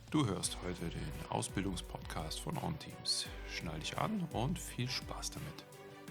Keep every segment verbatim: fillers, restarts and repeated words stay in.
Du hörst heute den Ausbildungspodcast von OnTeams. Schnall dich an und viel Spaß damit.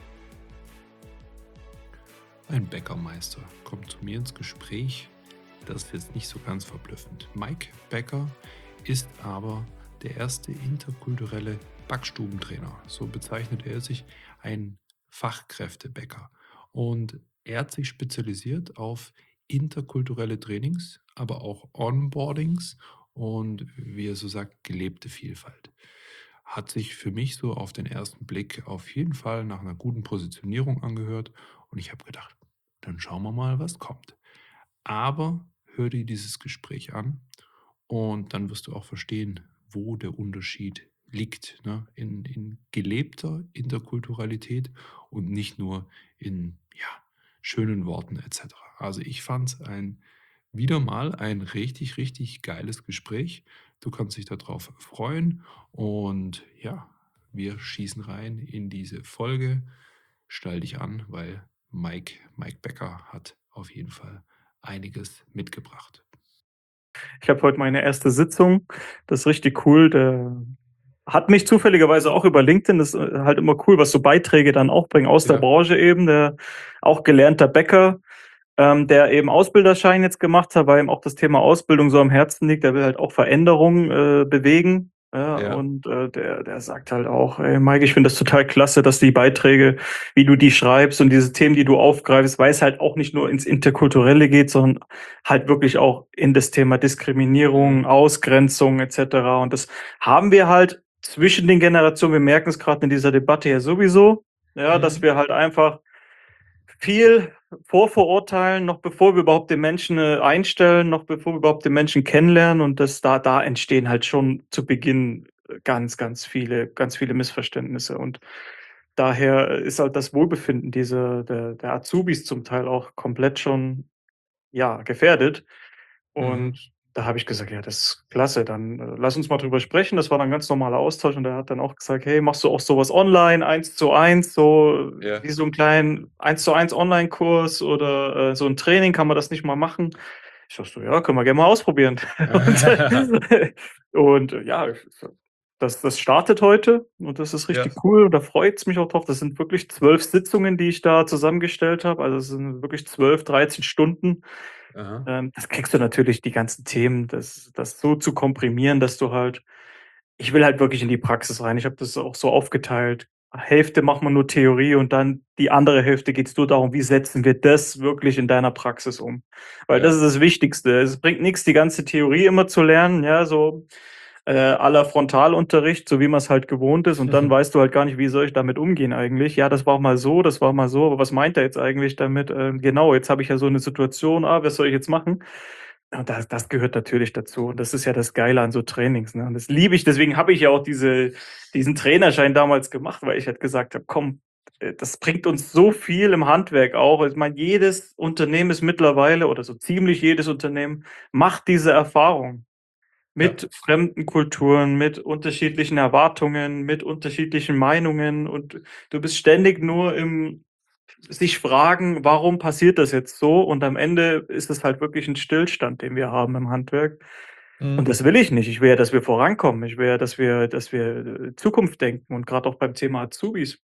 Ein Bäckermeister kommt zu mir ins Gespräch. Das ist jetzt nicht so ganz verblüffend. Mike Becker ist aber der erste interkulturelle Backstubentrainer. So bezeichnet er sich, ein Fachkräftebäcker. Und er hat sich spezialisiert auf interkulturelle Trainings, aber auch Onboardings und, wie er so sagt, gelebte Vielfalt. Hat sich für mich so auf den ersten Blick auf jeden Fall nach einer guten Positionierung angehört und ich habe gedacht, dann schauen wir mal, was kommt. Aber hör dir dieses Gespräch an und dann wirst du auch verstehen, wo der Unterschied liegt, ne? In, in gelebter Interkulturalität und nicht nur in ja, schönen Worten et cetera. Also ich fand es ein wieder mal ein richtig, richtig geiles Gespräch. Du kannst dich darauf freuen und ja, wir schießen rein in diese Folge. Stell dich an, weil Mike, Mike Becker hat auf jeden Fall einiges mitgebracht. Ich habe heute meine erste Sitzung. Das ist richtig cool. Der hat mich zufälligerweise auch über LinkedIn, das ist äh, halt immer cool, was so Beiträge dann auch bringen aus der Ja, Branche eben. Der auch gelernter Bäcker, ähm, der eben Ausbilderschein jetzt gemacht hat, weil ihm auch das Thema Ausbildung so am Herzen liegt. Der will halt auch Veränderungen äh, bewegen. Ja, ja. und äh, der, der sagt halt auch, ey, Mike, ich finde das total klasse, dass die Beiträge, wie du die schreibst und diese Themen, die du aufgreifst, weil es halt auch nicht nur ins Interkulturelle geht, sondern halt wirklich auch in das Thema Diskriminierung, Mhm. Ausgrenzung et cetera. Und das haben wir halt zwischen den Generationen. Wir merken es gerade in dieser Debatte ja sowieso, ja, dass Mhm. wir halt einfach viel vorverurteilen, noch bevor wir überhaupt den Menschen, äh, einstellen, noch bevor wir überhaupt den Menschen kennenlernen und das da da entstehen halt schon zu Beginn, äh, ganz, ganz viele ganz viele Missverständnisse und daher äh, ist halt das Wohlbefinden dieser der der Azubis zum Teil auch komplett schon, ja, gefährdet. Mhm. Und da habe ich gesagt: „Ja, das ist klasse, dann, äh, lass uns mal drüber sprechen." Das war dann 'n ganz normaler Austausch und er hat dann auch gesagt: „Hey, machst du auch so was online, eins zu eins, so Ja. wie so 'n kleinen eins zu eins Onlinekurs oder, äh, so 'n Training? Kann man das nicht mal machen?" Ich sage so: „Ja, können wir gerne mal ausprobieren." Und und äh, ja, das das startet heute und das ist Ja. richtig cool und da freut's mich auch drauf. Das sind wirklich zwölf Sitzungen, die ich da zusammengestellt habe. Also, es sind wirklich zwölf, dreizehn Stunden. Aha. Ähm, das kriegst du natürlich die ganzen Themen, das das so zu komprimieren, dass du halt ich will halt wirklich in die Praxis rein. Ich habe das auch so aufgeteilt. Hälfte macht man nur Theorie und dann die andere Hälfte geht's nur darum, wie setzen wir das wirklich in deiner Praxis um? Weil das Ja. ist das Wichtigste. Es bringt nix, die ganze Theorie immer zu lernen, ja, so, äh, à la Frontalunterricht, so wie man's halt gewohnt ist und dann weißt du halt gar nicht, wie soll ich damit umgehen eigentlich? Ja, das war mal so, das war mal so, aber was meint er jetzt eigentlich damit? Ähm, genau, jetzt habe ich ja so 'ne Situation. Ah, was soll ich jetzt machen? Ja, das das gehört natürlich dazu und das ist ja das Geile an so Trainings, ne? Und das liebe ich, deswegen habe ich ja auch diese diesen Trainerschein damals gemacht, weil ich halt gesagt habe: „Komm, äh, das bringt uns so viel im Handwerk auch." Ich meine, jedes Unternehmen ist mittlerweile oder so ziemlich jedes Unternehmen macht diese Erfahrung Ja. mit fremden Kulturen, mit unterschiedlichen Erwartungen, mit unterschiedlichen Meinungen und du bist ständig nur im sich fragen: „Warum passiert das jetzt so?" Und am Ende ist es halt wirklich 'n Stillstand, den wir haben im Handwerk. Und Mhm. das will ich nicht. Ich will ja, dass wir vorankommen. Ich will ja, dass wir dass wir, äh, Zukunft denken und grad auch beim Thema Azubis,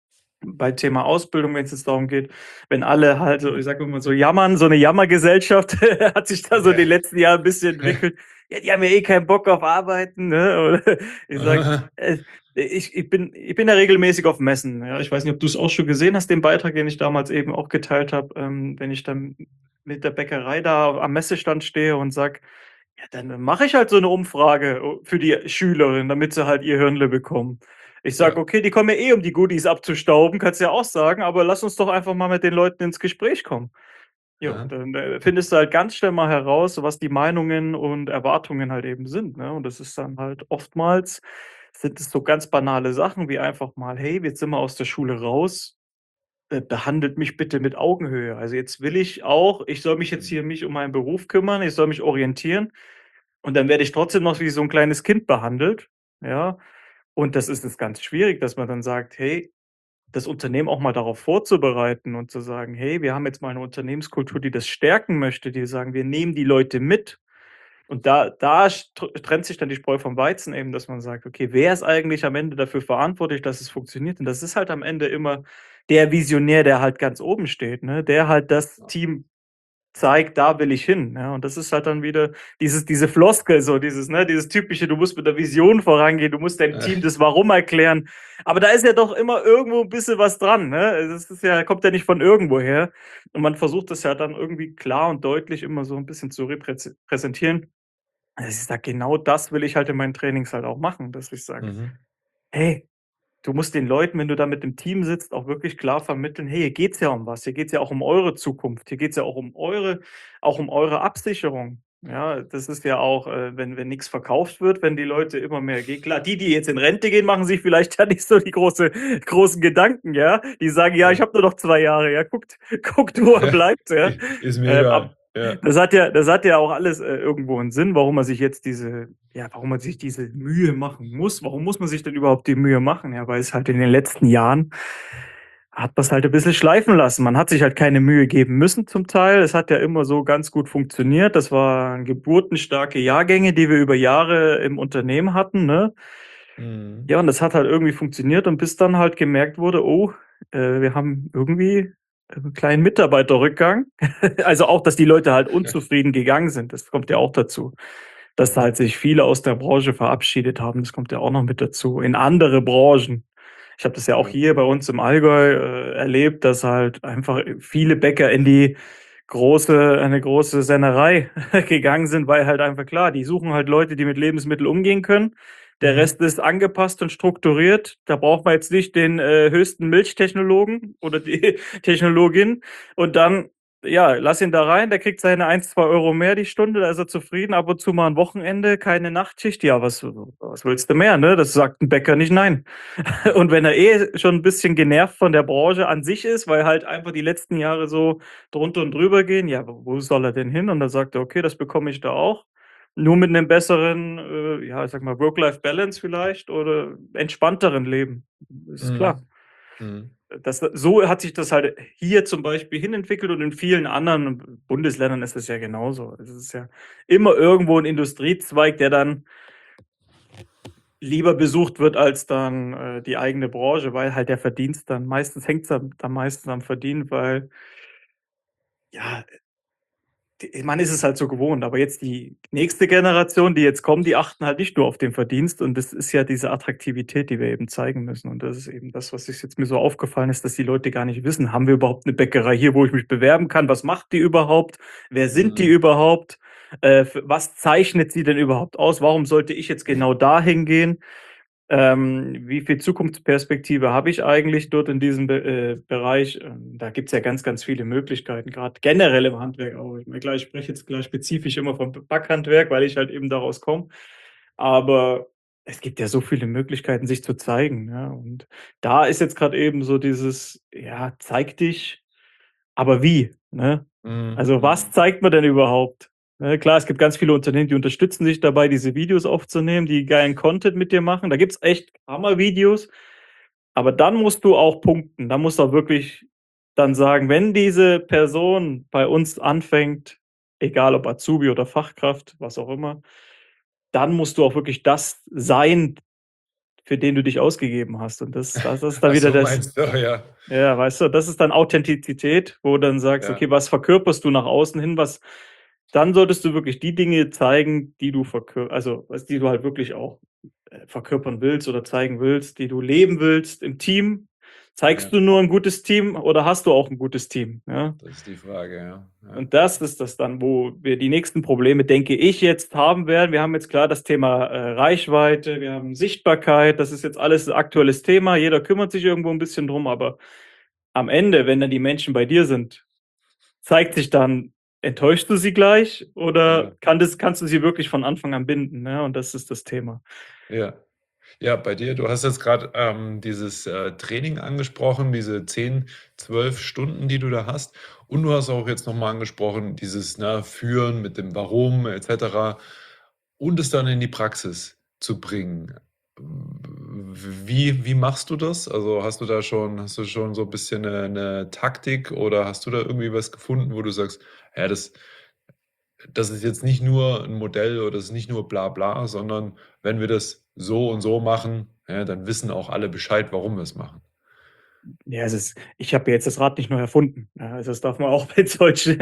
beim Thema Ausbildung, wenn's jetzt darum geht, wenn alle halt so, ich sage immer so jammern, so 'ne Jammergesellschaft hat sich da so in Ja. den letzten Jahren 'n bisschen entwickelt. Ja, die haben ja eh keinen Bock auf Arbeiten, ne? Oder ich sage, äh, ich ich bin ich bin ja regelmäßig auf Messen, ja. Ich weiß nicht, ob du's auch schon gesehen hast, den Beitrag, den ich damals eben auch geteilt habe, ähm, wenn ich dann mit der Bäckerei da am Messestand stehe und sage: „Ja, dann mache ich halt so 'ne Umfrage, o für die Schülerin, damit sie halt ihr Hirnle bekommen." Ich sage: Ja. „Okay, die kommen ja eh, um die Goodies abzustauben, kannst du ja auch sagen, aber lass uns doch einfach mal mit den Leuten ins Gespräch kommen." Ja, und Aha. dann, äh, findest du halt ganz schnell mal heraus, was die Meinungen und Erwartungen halt eben sind, ne? Und das ist dann halt oftmals sind es so ganz banale Sachen wie einfach mal: „Hey, jetzt sind wir aus der Schule raus, äh, behandelt mich bitte mit Augenhöhe." Also, jetzt will ich auch ich soll mich jetzt Mhm. hier mich um meinen Beruf kümmern, ich soll mich orientieren und dann werde ich trotzdem noch wie so 'n kleines Kind behandelt, ja? Und das ist es ganz schwierig, dass man dann sagt: „Hey", das Unternehmen auch mal darauf vorzubereiten und zu sagen: „Hey, wir haben jetzt mal 'ne Unternehmenskultur, die das stärken möchte, die sagen, wir nehmen die Leute mit." Und da da st trennt sich dann die Spreu vom Weizen eben, dass man sagt: „Okay, wer ist eigentlich am Ende dafür verantwortlich, dass es funktioniert?“ Und das ist halt am Ende immer der Visionär, der halt ganz oben steht, ne? Der halt das Team zeigt: „Da will ich hin“, ja? Und das ist halt dann wieder dieses diese Floskel so, dieses ne, dieses typische, du musst mit der Vision vorangehen, du musst deinem Team das Warum erklären. Aber da ist ja doch immer irgendwo 'n bisschen was dran, ne? Das ist ja kommt ja nicht von irgendwoher. Und man versucht das ja dann irgendwie klar und deutlich immer so 'n bisschen zu repräse präsentieren. Also, ich sage, genau das will ich halt in meinen Trainings halt auch machen, dass ich sage: Mhm. „Hey, du musst den Leuten, wenn du da mit dem Team sitzt, auch wirklich klar vermitteln: ‚Hey, hier geht's ja um was. Hier geht's ja auch um eure Zukunft. Hier geht's ja auch um eure auch um eure Absicherung.‘“ Ja, das ist ja auch, äh, wenn wenn nix verkauft wird, wenn die Leute immer mehr gehen klar, die, die jetzt in Rente gehen, machen sich vielleicht ja nicht so die große großen Gedanken, ja? Die sagen: „Ja, ich Ja. habe nur noch zwei Jahre, ja, guckt guckt, wo er bleibt“, ja? I ist mir Ähm, ab egal, ja. das hat ja das hat ja auch alles, äh, irgendwo 'n Sinn, warum man sich jetzt diese ja, warum man sich diese Mühe machen muss. Warum muss man sich denn überhaupt die Mühe machen? Ja, weil es halt in den letzten Jahren hat man's halt 'n bisschen schleifen lassen. Man hat sich halt keine Mühe geben müssen zum Teil. Es hat ja immer so ganz gut funktioniert. Das waren geburtenstarke Jahrgänge, die wir über Jahre im Unternehmen hatten, ne? Mhm. Ja, und das hat halt irgendwie funktioniert und bis dann halt gemerkt wurde: „Oh, äh, wir haben irgendwie 'n kleinen Mitarbeiterrückgang.“ Also, auch, dass die Leute halt unzufrieden gegangen sind, das kommt ja auch dazu. Dass da Mhm. halt sich viele aus der Branche verabschiedet haben, das kommt ja auch noch mit dazu, in andere Branchen. Ich habe das ja auch Ja. hier bei uns im Allgäu, äh, erlebt, dass halt einfach, äh, viele Bäcker in die große eine große Sennerei gegangen sind, weil halt einfach klar, die suchen halt Leute, die mit Lebensmitteln umgehen können. Der Mhm. Rest ist angepasst und strukturiert. Da braucht man jetzt nicht den, äh, höchsten Milchtechnologen oder die Technologin. Und dann, ja, lass ihn da rein, der kriegt seine eins, zwei Euro mehr die Stunde, da ist er zufrieden. Ab und zu mal 'n Wochenende, keine Nachtschicht. Ja, was was willst du mehr, ne? Das sagt 'n Bäcker nicht nein. Und wenn er eh schon 'n bisschen genervt von der Branche an sich ist, weil halt einfach die letzten Jahre so drunter und drüber gehen, ja, w wo soll er denn hin? Und dann sagt er: „Okay, das bekomme ich da auch. Nur mit 'nem besseren, äh, ja, ich sage mal, Work-Life-Balance vielleicht oder entspannteren Leben.“ Ist Mhm. klar. Mhm. Äh, das so hat sich das halt hier zum Beispiel hinentwickelt und in vielen anderen B Bundesländern ist es ja genauso. Es ist ja immer irgendwo 'n Industriezweig, der dann lieber besucht wird als dann, äh, die eigene Branche, weil halt der Verdienst dann meistens hängt's am dann meistens am Verdienen, weil ja, äh d man ist es halt so gewohnt, aber jetzt die nächste Generation, die jetzt kommen, die achten halt nicht nur auf den Verdienst und das ist ja diese Attraktivität, die wir eben zeigen müssen. Und das ist eben das, was ich jetzt mir so aufgefallen ist, dass die Leute gar nicht wissen: „Haben wir überhaupt 'ne Bäckerei hier, wo ich mich bewerben kann? Was macht die überhaupt? Wer sind die Mhm. überhaupt? Äh, f was zeichnet sie denn überhaupt aus? Warum sollte ich jetzt genau dahin gehen? Ähm, wie viel Zukunftsperspektive habe ich eigentlich dort in diesem Be äh, Bereich?“ Ähm, da gibt's ja ganz, ganz viele Möglichkeiten, grad generell im Handwerk auch. Ich meine, klar, ich spreche jetzt gleich spezifisch immer vom B Backhandwerk, weil ich halt eben daraus komme. Aber es gibt ja so viele Möglichkeiten, sich zu zeigen, ja? Und da ist jetzt grad eben so dieses: „Ja, zeig dich, aber wie“, ne? Mhm. Also, was Mhm. zeigt man denn überhaupt? Ne, klar, es gibt ganz viele Unternehmen, die unterstützen dich dabei, diese Videos aufzunehmen, die geilen Content mit dir machen. Da gibt's echt Hammer-Videos. Aber dann musst du auch punkten. Da musst du auch wirklich dann sagen: „Wenn diese Person bei uns anfängt, egal ob Azubi oder Fachkraft, was auch immer, dann musst du auch wirklich das sein, für den du dich ausgegeben hast.“ Und das das ist dann Ach wieder so, das meinst du, ja. ja, weißt du, das ist dann Authentizität, wo du dann sagst: Ja. „Okay, was verkörperst du nach außen hin? Was“ dann solltest du wirklich die Dinge zeigen, die du verkör also, was die du halt wirklich auch, äh, verkörpern willst oder zeigen willst, die du leben willst im Team. Zeigst Ja. du nur 'n gutes Team oder hast du auch 'n gutes Team, ja? Das ist die Frage, ja. Ja. Und das ist das dann, wo wir die nächsten Probleme, denke ich, jetzt haben werden. Wir haben jetzt klar das Thema, äh, Reichweite, wir haben Sichtbarkeit, das ist jetzt alles 'n aktuelles Thema. Jeder kümmert sich irgendwo 'n bisschen drum, aber am Ende, wenn dann die Menschen bei dir sind, zeigt sich dann enttäuschst du sie gleich oder Ja. kann das kannst du sie wirklich von Anfang an binden, ne? Und das ist das Thema. Ja. Ja, bei dir du hast jetzt grad, ähm, dieses, äh, Training angesprochen, diese zehn, zwölf Stunden, die du da hast. Und du hast auch jetzt noch mal angesprochen, dieses, ne, Führen mit dem Warum et cetera und es dann in die Praxis zu bringen. W wie wie machst du das? Also, hast du da schon hast du schon so bisschen 'ne 'ne Taktik oder hast du da irgendwie was gefunden, wo du sagst: „Ja, das“ das ist jetzt nicht nur ein Modell oder das ist nicht nur bla bla, sondern wenn wir das so und so machen, ja, dann wissen auch alle Bescheid, warum wir es machen. Ja, es ist ich habe ja jetzt das Rad nicht neu erfunden. Ja, also, das darf man auch mit solchen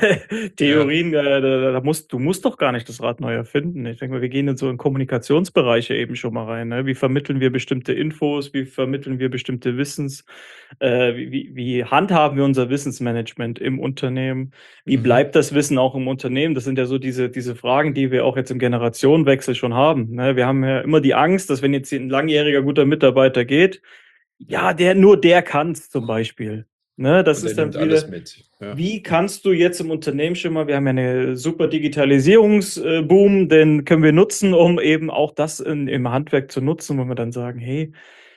Ja, Theorien, äh, da da musst du musst doch gar nicht das Rad neu erfinden. Ich denke mal, wir gehen in so in Kommunikationsbereiche eben schon mal rein, ne? Wie vermitteln wir bestimmte Infos? Wie vermitteln wir bestimmte Wissens äh, wie wie wie handhaben wir unser Wissensmanagement im Unternehmen? Wie mhm, bleibt das Wissen auch im Unternehmen? Das sind ja so diese diese Fragen, die wir auch jetzt im Generationenwechsel schon haben, ne? Wir haben ja immer die Angst, dass wenn jetzt hier 'n langjähriger guter Mitarbeiter geht, ja, der nur der kann's zum Beispiel, ne? Das und der ist dann nimmt alles wieder mit. Ja, wie kannst du jetzt im Unternehmen schon mal wir haben ja 'ne super Digitalisierungs äh, Boom, den können wir nutzen, um eben auch das in im Handwerk zu nutzen, wo wir dann sagen: „Hey,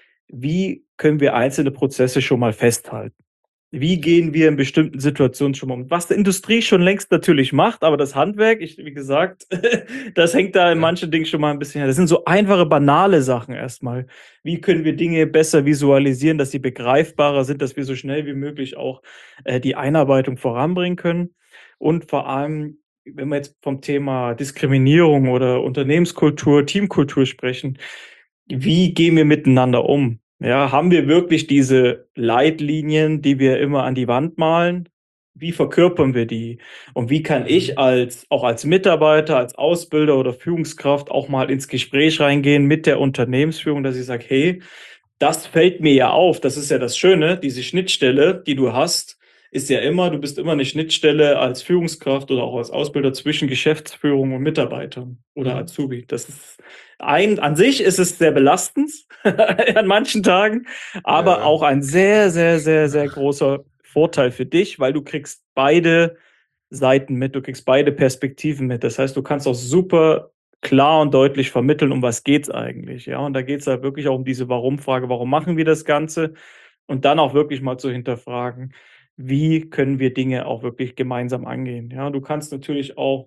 wie können wir einzelne Prozesse schon mal festhalten? Wie ja, gehen wir in bestimmten Situationen schon mal um?“ Was die Industrie schon längst natürlich macht, aber das Handwerk, ich wie gesagt, das hängt da in ja, manchen Dingen schon mal 'n bisschen her. Das sind so einfache, banale Sachen erst mal. Wie können wir Dinge besser visualisieren, dass sie begreifbarer sind, dass wir so schnell wie möglich auch, äh, die Einarbeitung voranbringen können? Und vor allem, wenn wir jetzt vom Thema Diskriminierung oder Unternehmenskultur, Teamkultur sprechen, wie gehen wir miteinander um? Ja, haben wir wirklich diese Leitlinien, die wir immer an die Wand malen? Wie verkörpern wir die? Und wie kann mhm, ich als auch als Mitarbeiter, als Ausbilder oder Führungskraft auch mal ins Gespräch reingehen mit der Unternehmensführung, dass ich sage: „Hey, das fällt mir ja auf.“ Das ist ja das Schöne, diese Schnittstelle, die du hast, ist ja immer du bist immer 'ne Schnittstelle als Führungskraft oder auch als Ausbilder zwischen Geschäftsführung und Mitarbeitern oder mhm, Azubi. Das ist ein an sich ist es sehr belastend an manchen Tagen, ja, aber ja, auch ein sehr, sehr, sehr, sehr großer Vorteil für dich, weil du kriegst beide Seiten mit, du kriegst beide Perspektiven mit. Das heißt, du kannst auch super klar und deutlich vermitteln, um was geht's eigentlich, ja? Und da geht's halt wirklich auch um diese Warum-Frage: „Warum machen wir das Ganze?“ Und dann auch wirklich mal zu hinterfragen: „Wie können wir Dinge auch wirklich gemeinsam angehen?“ Ja, du kannst natürlich auch,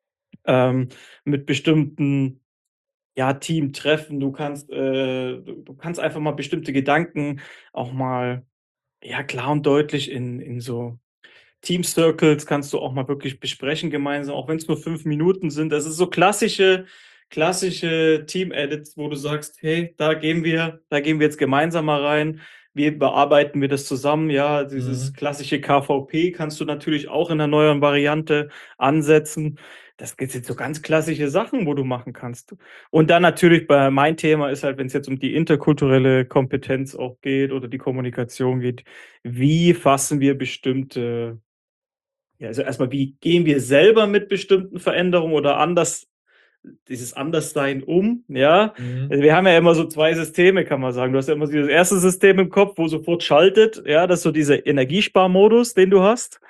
ähm, mit bestimmten, ja, Teamtreffen du kannst, äh du du kannst einfach mal bestimmte Gedanken auch mal, ja, klar und deutlich in in so Team Circles kannst du auch mal wirklich besprechen gemeinsam, auch wenn es nur fünf Minuten sind. Das ist so klassische klassische Team-Edits, wo du sagst: „Hey, da gehen wir da gehen wir jetzt gemeinsam mal rein. Wie bearbeiten wir das zusammen?“ Ja, dieses mhm, klassische K V P kannst du natürlich auch in 'ner neuen Variante ansetzen. Das g sind so ganz klassische Sachen, wo du machen kannst. Und dann natürlich bei mein Thema ist halt, wenn es jetzt um die interkulturelle Kompetenz auch geht oder die Kommunikation geht, wie fassen wir bestimmte ja, also erstmal, wie gehen wir selber mit bestimmten Veränderungen oder anders dieses Anderssein um, ja? mhm, Also, wir haben ja immer so zwei Systeme, kann man sagen. Du hast ja immer so dieses erste System im Kopf, wo sofort schaltet, ja, das ist so dieser Energiesparmodus, den du hast.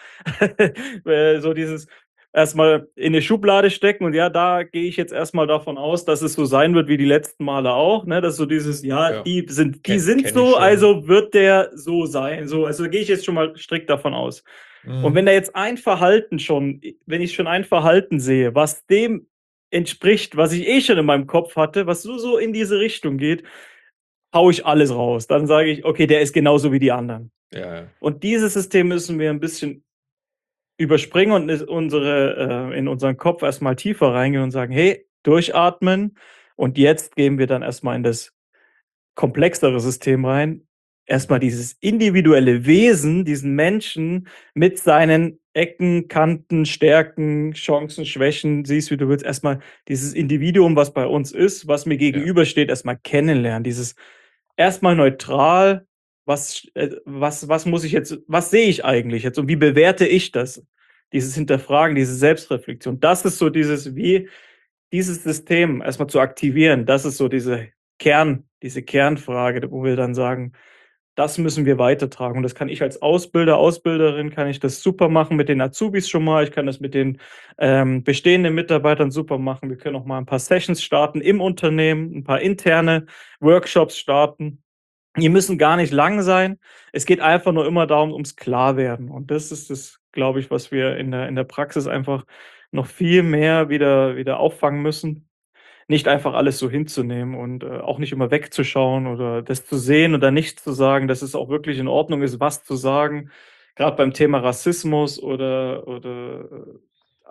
Äh, so dieses erstmal in 'ne Schublade stecken und ja, da gehe ich jetzt erstmal davon aus, dass es so sein wird wie die letzten Male auch, ne? Das ist so dieses: „Ja, ja, die sind die ken sind kenne ich so, schon. also wird der so sein.“ So, also gehe ich jetzt schon mal strikt davon aus. Und wenn Mhm, da jetzt ein Verhalten schon wenn ich schon ein Verhalten sehe, was dem entspricht, was ich eh schon in meinem Kopf hatte, was so so in diese Richtung geht, haue ich alles raus. Dann sage ich: „Okay, der ist genauso wie die anderen.“ ja, ja, Und dieses System müssen wir 'n bisschen überspringen und is unsere äh, in unseren Kopf erst mal tiefer reingehen und sagen: „Hey, durchatmen und jetzt gehen wir dann erst mal in das komplexere System rein. Erstmal mhm, dieses individuelle Wesen, diesen Menschen mit seinen Ecken, Kanten, Stärken, Chancen, Schwächen, sieh's wie du willst. Erstmal dieses Individuum, was bei uns ist, was mir ja, gegenübersteht, erstmal kennenlernen. Dieses erstmal neutral, was äh, was was muss ich jetzt was sehe ich eigentlich jetzt und wie bewerte ich das? Dieses Hinterfragen, diese Selbstreflexion. Das ist so dieses wie dieses System erstmal zu aktivieren, das ist so diese Kern diese Kernfrage, wo wir dann sagen: „Das müssen wir weitertragen.“ Und das kann ich als Ausbilder, Ausbilderin kann ich das super machen mit den Azubis schon mal. Ich kann das mit den, ähm, bestehenden Mitarbeitern super machen. Wir können auch mal ein paar Sessions starten im Unternehmen, ein paar interne Workshops starten. Die müssen gar nicht lang sein. Es geht einfach nur immer darum, ums Klarwerden. Und das ist das, glaube ich, was wir in der in der Praxis einfach noch viel mehr wieder wieder auffangen müssen. Nicht einfach alles so hinzunehmen und, äh, auch nicht immer wegzuschauen oder das zu sehen oder nicht zu sagen, dass es auch wirklich in Ordnung ist, was zu sagen. Grad beim Thema Rassismus oder oder, äh,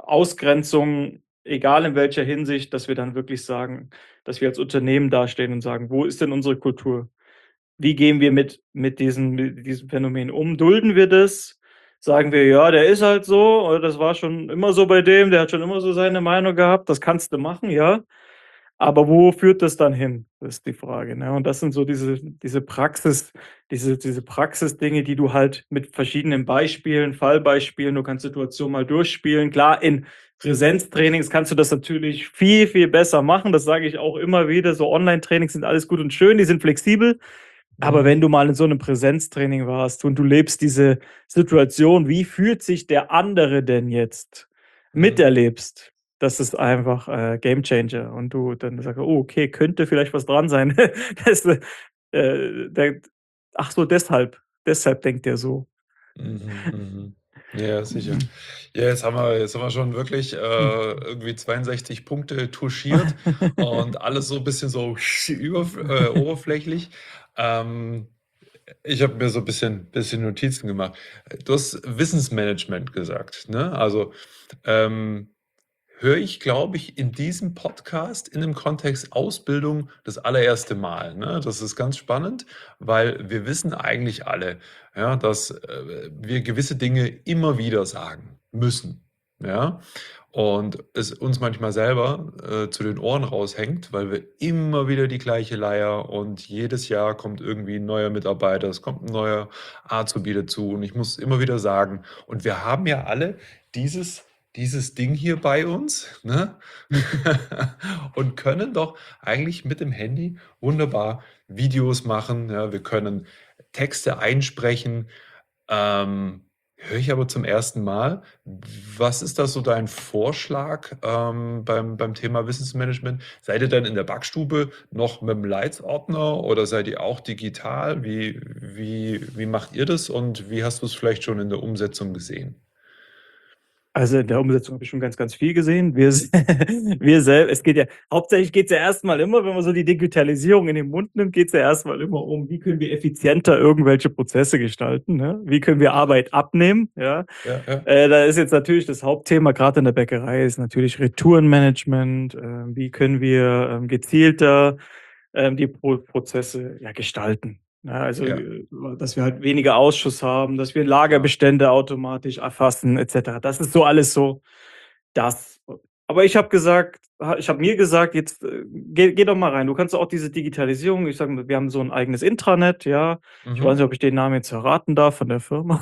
Ausgrenzung, egal in welcher Hinsicht, dass wir dann wirklich sagen, dass wir als Unternehmen dastehen und sagen: „Wo ist denn unsere Kultur? Wie gehen wir mit mit diesen mit diesem Phänomen um? Dulden wir das? Sagen wir: „Ja, der ist halt so, oder das war schon immer so bei dem, der hat schon immer so seine Meinung gehabt, das kannst du machen, ja.“ Aber wo führt das dann hin, ist die Frage, ne? Und das sind so diese diese Praxis diese diese Praxisdinge, die du halt mit verschiedenen Beispielen, Fallbeispielen, du kannst Situationen mal durchspielen. Klar, in Präsenztrainings kannst du das natürlich viel, viel besser machen. Das sage ich auch immer wieder. So Online-Trainings sind alles gut und schön, die sind flexibel. Aber wenn Mhm. du mal in so einem Präsenztraining warst und du lebst diese Situation, wie fühlt sich der andere denn jetzt, Mhm. miterlebst, das ist einfach, äh, Gamechanger. Und du dann sagst: „Oh, okay, könnte vielleicht was dran sein.“ Das, äh, der ach so, deshalb deshalb denkt der so. Mhm, mhm. Ja, sicher. Mhm. Ja, jetzt haben wir jetzt haben wir schon wirklich, äh, Mhm. irgendwie zweiundsechzig Punkte touchiert und alles so 'n bisschen so überf äh, oberflächlich. Ähm, ich habe mir so 'n bisschen bisschen Notizen gemacht. Du hast Wissensmanagement gesagt, ne? Also, ähm, höre ich, glaube ich, in diesem Podcast in dem Kontext Ausbildung das allererste Mal, ne? Das ist ganz spannend, weil wir wissen eigentlich alle, ja, dass, äh, wir gewisse Dinge immer wieder sagen müssen, ja? Und es uns manchmal selber, äh, zu den Ohren raushängt, weil wir immer wieder die gleiche Leier und jedes Jahr kommt irgendwie 'n neuer Mitarbeiter, es kommt 'n neuer Azubi dazu und ich muss immer wieder sagen und wir haben ja alle dieses dieses Ding hier bei uns, ne? Und können doch eigentlich mit dem Handy wunderbar Videos machen, ja? Wir können Texte einsprechen. Ähm, höre ich aber zum ersten Mal. Was ist da so dein Vorschlag, ähm, beim beim Thema Wissensmanagement? Seid ihr dann in der Backstube noch mit'm Leitsordner oder seid ihr auch digital? Wie wie wie macht ihr das und wie hast du's vielleicht schon in der Umsetzung gesehen? Also, in der Umsetzung habe ich schon ganz, ganz viel gesehen. Wir s wir sel es geht ja hauptsächlich geht's ja erst mal immer, wenn man so die Digitalisierung in den Mund nimmt, geht's ja erst mal immer um: Wie können wir effizienter irgendwelche Prozesse gestalten, ne? Wie können wir Arbeit abnehmen, ja? Ja, ja. Äh, da ist jetzt natürlich das Hauptthema, grad in der Bäckerei, ist natürlich Retourenmanagement. Äh, wie können wir, ähm, gezielter, ähm, die Pro Prozesse, ja, gestalten, ne? Also, Ja. äh, dass wir halt weniger Ausschuss haben, dass wir Klar. Lagerbestände automatisch erfassen et cetera. Das ist so alles so das. Aber ich habe gesagt ha ich habe mir gesagt: „Jetzt, äh, geh geh doch mal rein. Du kannst auch diese Digitalisierung“ ich sage mal, wir haben so 'n eigenes Intranet, ja. Ich weiß Mhm. nicht, ob ich den Namen jetzt verraten darf von der Firma.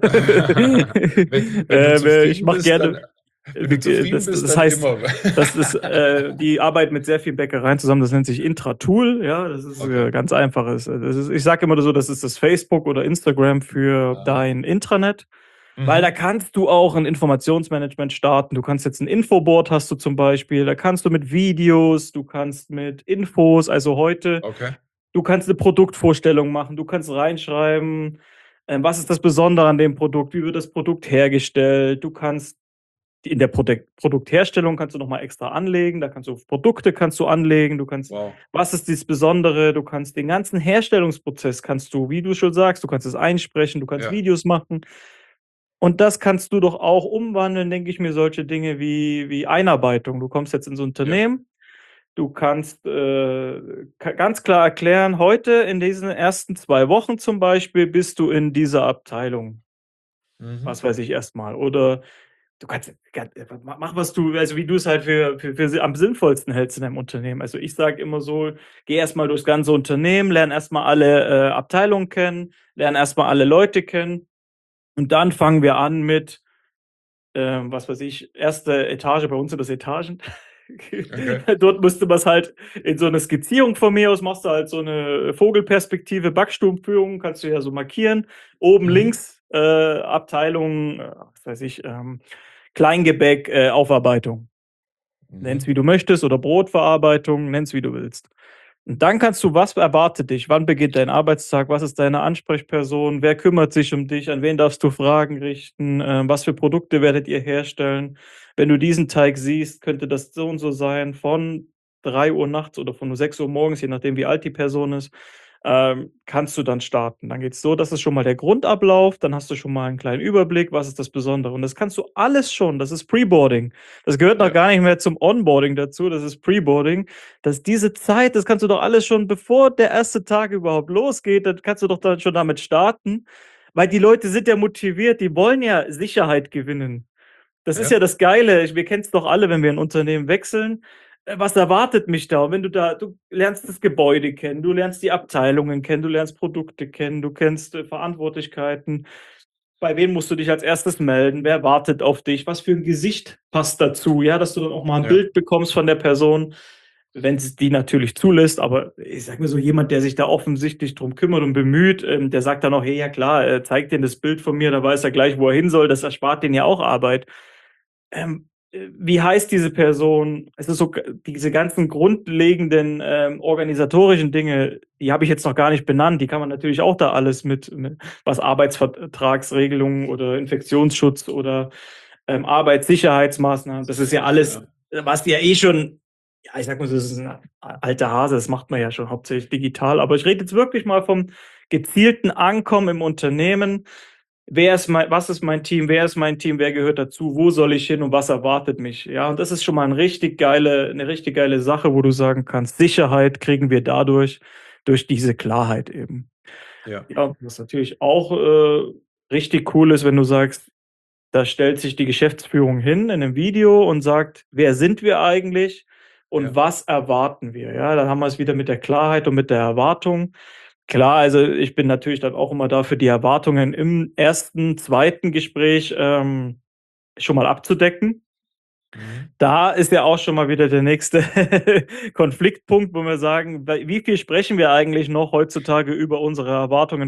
Wenn wenn du Ähm, äh, ich zufrieden mache bist, gerne dann wenn du äh, zufrieden das bist, das dann heißt, immer. das ist, äh die arbeiten mit sehr vielen Bäckereien zusammen, das nennt sich Intratool, ja. Das ist, Okay. äh, ganz einfaches äh, das ist ich sage immer so, das ist das Facebook oder Instagram für Ah. dein Intranet, weil da Mhm. kannst du auch 'n Informationsmanagement starten. Du kannst jetzt 'n Infoboard hast du zum Beispiel, da kannst du mit Videos, du kannst mit Infos also, heute Okay. du kannst 'ne Produktvorstellung machen, du kannst reinschreiben, ähm, was ist das Besondere an dem Produkt, wie wird das Produkt hergestellt? Du kannst in der Prodek Produktherstellung kannst du noch mal extra anlegen, da kannst du auf Produkte kannst du anlegen, du kannst Wow. was ist dieses Besondere? Du kannst den ganzen Herstellungsprozess kannst du, wie du schon sagst du kannst es einsprechen, du kannst Ja. Videos machen. Und das kannst du doch auch umwandeln, denke ich mir, solche Dinge wie wie Einarbeitung. Du kommst jetzt ins Ja. Unternehmen, du kannst, äh, ka ganz klar erklären: „Heute in diesen ersten zwei Wochen zum Beispiel bist du in dieser Abteilung.“ Mhm. Was weiß ich erst mal. Oder du kannst gan ma mach, was du also, wie du's halt für für für si am sinnvollsten hältst in deinem Unternehmen. Also, ich sage immer so: „Geh erst mal durchs ganze Unternehmen, lerne erst mal alle, äh, Abteilungen kennen, lerne erst mal alle Leute kennen und dann fangen wir an mit, ähm, was weiß ich, erste Etage“, bei uns sind das Etagen. Okay. Dort müsste man's halt in so 'ne Skizzierung von mir aus machst du halt so 'ne Vogelperspektive, Backstubenführung, kannst du ja so markieren. Oben Mhm. links, äh, Abteilung, äh, was weiß ich, ähm, Kleingebäck, äh, Aufarbeitung. Nenn's, Mhm. wie du möchtest oder Brotverarbeitung, nenn's, wie du willst. Und dann kannst du was erwartet dich? Wann beginnt dein Arbeitstag? Was ist deine Ansprechperson? Wer kümmert sich um dich? An wen darfst du Fragen richten? Ähm, was für Produkte werdet ihr herstellen? Wenn du diesen Teig siehst, könnte das so und so sein von drei Uhr nachts oder von sechs Uhr morgens, je nachdem, wie alt die Person ist. ähm, kannst du dann starten. Dann geht's so, das ist schon mal der Grundablauf, dann hast du schon mal 'n kleinen Überblick, was ist das Besondere. Und das kannst du alles schon, das ist Preboarding. Das gehört noch Ja. gar nicht mehr zum Onboarding dazu, das ist Preboarding. Dass diese Zeit, das kannst du doch alles schon, bevor der erste Tag überhaupt losgeht, dann kannst du doch dann schon damit starten, weil die Leute sind ja motiviert, die wollen ja Sicherheit gewinnen. Das ist ja Ja. das Geile. Ich wir kennen's doch alle, wenn wir 'n Unternehmen wechseln. Äh, was erwartet mich da? Und wenn du da du lernst das Gebäude kennen, du lernst die Abteilungen kennen, du lernst Produkte kennen, du kennst, äh, Verantwortlichkeiten. Bei wem musst du dich als Erstes melden? Wer wartet auf dich? Was für 'n Gesicht passt dazu? Ja, dass du dann auch mal 'n Ja. Bild bekommst von der Person, wenn's die natürlich zulässt. Aber ich sage mal so, jemand, der sich da offensichtlich drum kümmert und bemüht, ähm, der sagt dann auch: „Hey, ja klar, äh, zeig den das Bild von mir“, dann weiß er gleich, wo er hin soll. Das erspart denen ja auch Arbeit. Ähm, äh, wie heißt diese Person? Es ist so g diese ganzen grundlegenden, ähm, organisatorischen Dinge, die habe ich jetzt noch gar nicht benannt. Die kann man natürlich auch da alles mit mit was Arbeitsvertragsregelungen oder Infektionsschutz oder, ähm, Arbeitssicherheitsmaßnahmen. Das ist ja alles, Ja. äh, was ja eh schon ja, ich sage mal so, das ist 'n a alter Hase, das macht man ja schon hauptsächlich digital. Aber ich rede jetzt wirklich mal vom gezielten Ankommen im Unternehmen. Wer ist mei was ist mein Team? Wer ist mein Team? Wer gehört dazu? Wo soll ich hin und was erwartet mich? Ja, und das ist schon mal 'n richtig geile 'ne richtig geile Sache, wo du sagen kannst: „Sicherheit kriegen wir dadurch durch diese Klarheit eben.“ Ja. Ja, was natürlich auch, äh, richtig cool ist, wenn du sagst, da stellt sich die Geschäftsführung hin in 'nem Video und sagt: „Wer sind wir eigentlich und Ja. was erwarten wir?“ Ja, dann haben wir's wieder mit der Klarheit und mit der Erwartung. Klar, also, ich bin natürlich dann auch immer dafür, die Erwartungen im ersten, zweiten Gespräch, ähm, schon mal abzudecken. Mhm. Da ist ja auch schon mal wieder der nächste Konfliktpunkt, wo wir sagen: „Bei wie viel sprechen wir eigentlich noch heutzutage über unsere Erwartungen in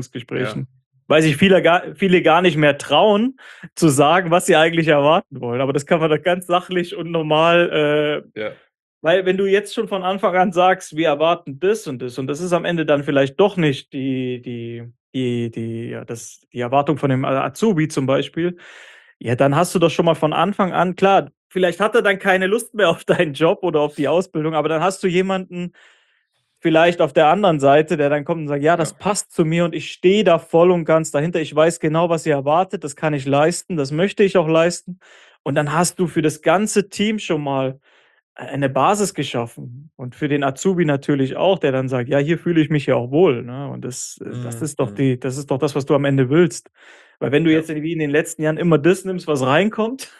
Ja. Vorstellungsgesprächen?“ Weil sich viele gar viele gar nicht mehr trauen, zu sagen, was sie eigentlich erwarten wollen. Aber das kann man doch ganz sachlich und normal, äh Ja. weil wenn du jetzt schon von Anfang an sagst: „Wir erwarten das und das“ und das ist am Ende dann vielleicht doch nicht die die die die ja, das die Erwartung von dem A Azubi zum Beispiel, ja, dann hast du doch schon mal von Anfang an klar, vielleicht hat er dann keine Lust mehr auf deinen Job oder auf die Ausbildung, aber dann hast du jemanden vielleicht auf der anderen Seite, der dann kommt und sagt: „Ja, das Ja. passt zu mir und ich stehe da voll und ganz dahinter. Ich weiß genau, was ihr erwartet. Das kann ich leisten. Das möchte ich auch leisten.“ Und dann hast du für das ganze Team schon mal, äh, 'ne Basis geschaffen und für den Azubi natürlich auch, der dann sagt: „Ja, hier fühle ich mich ja auch wohl“, ne? Und das äh, das Mhm, ist doch mhm. die das ist doch das, was du am Ende willst. Weil wenn du Ja. jetzt wie in den letzten Jahren immer das nimmst, was reinkommt,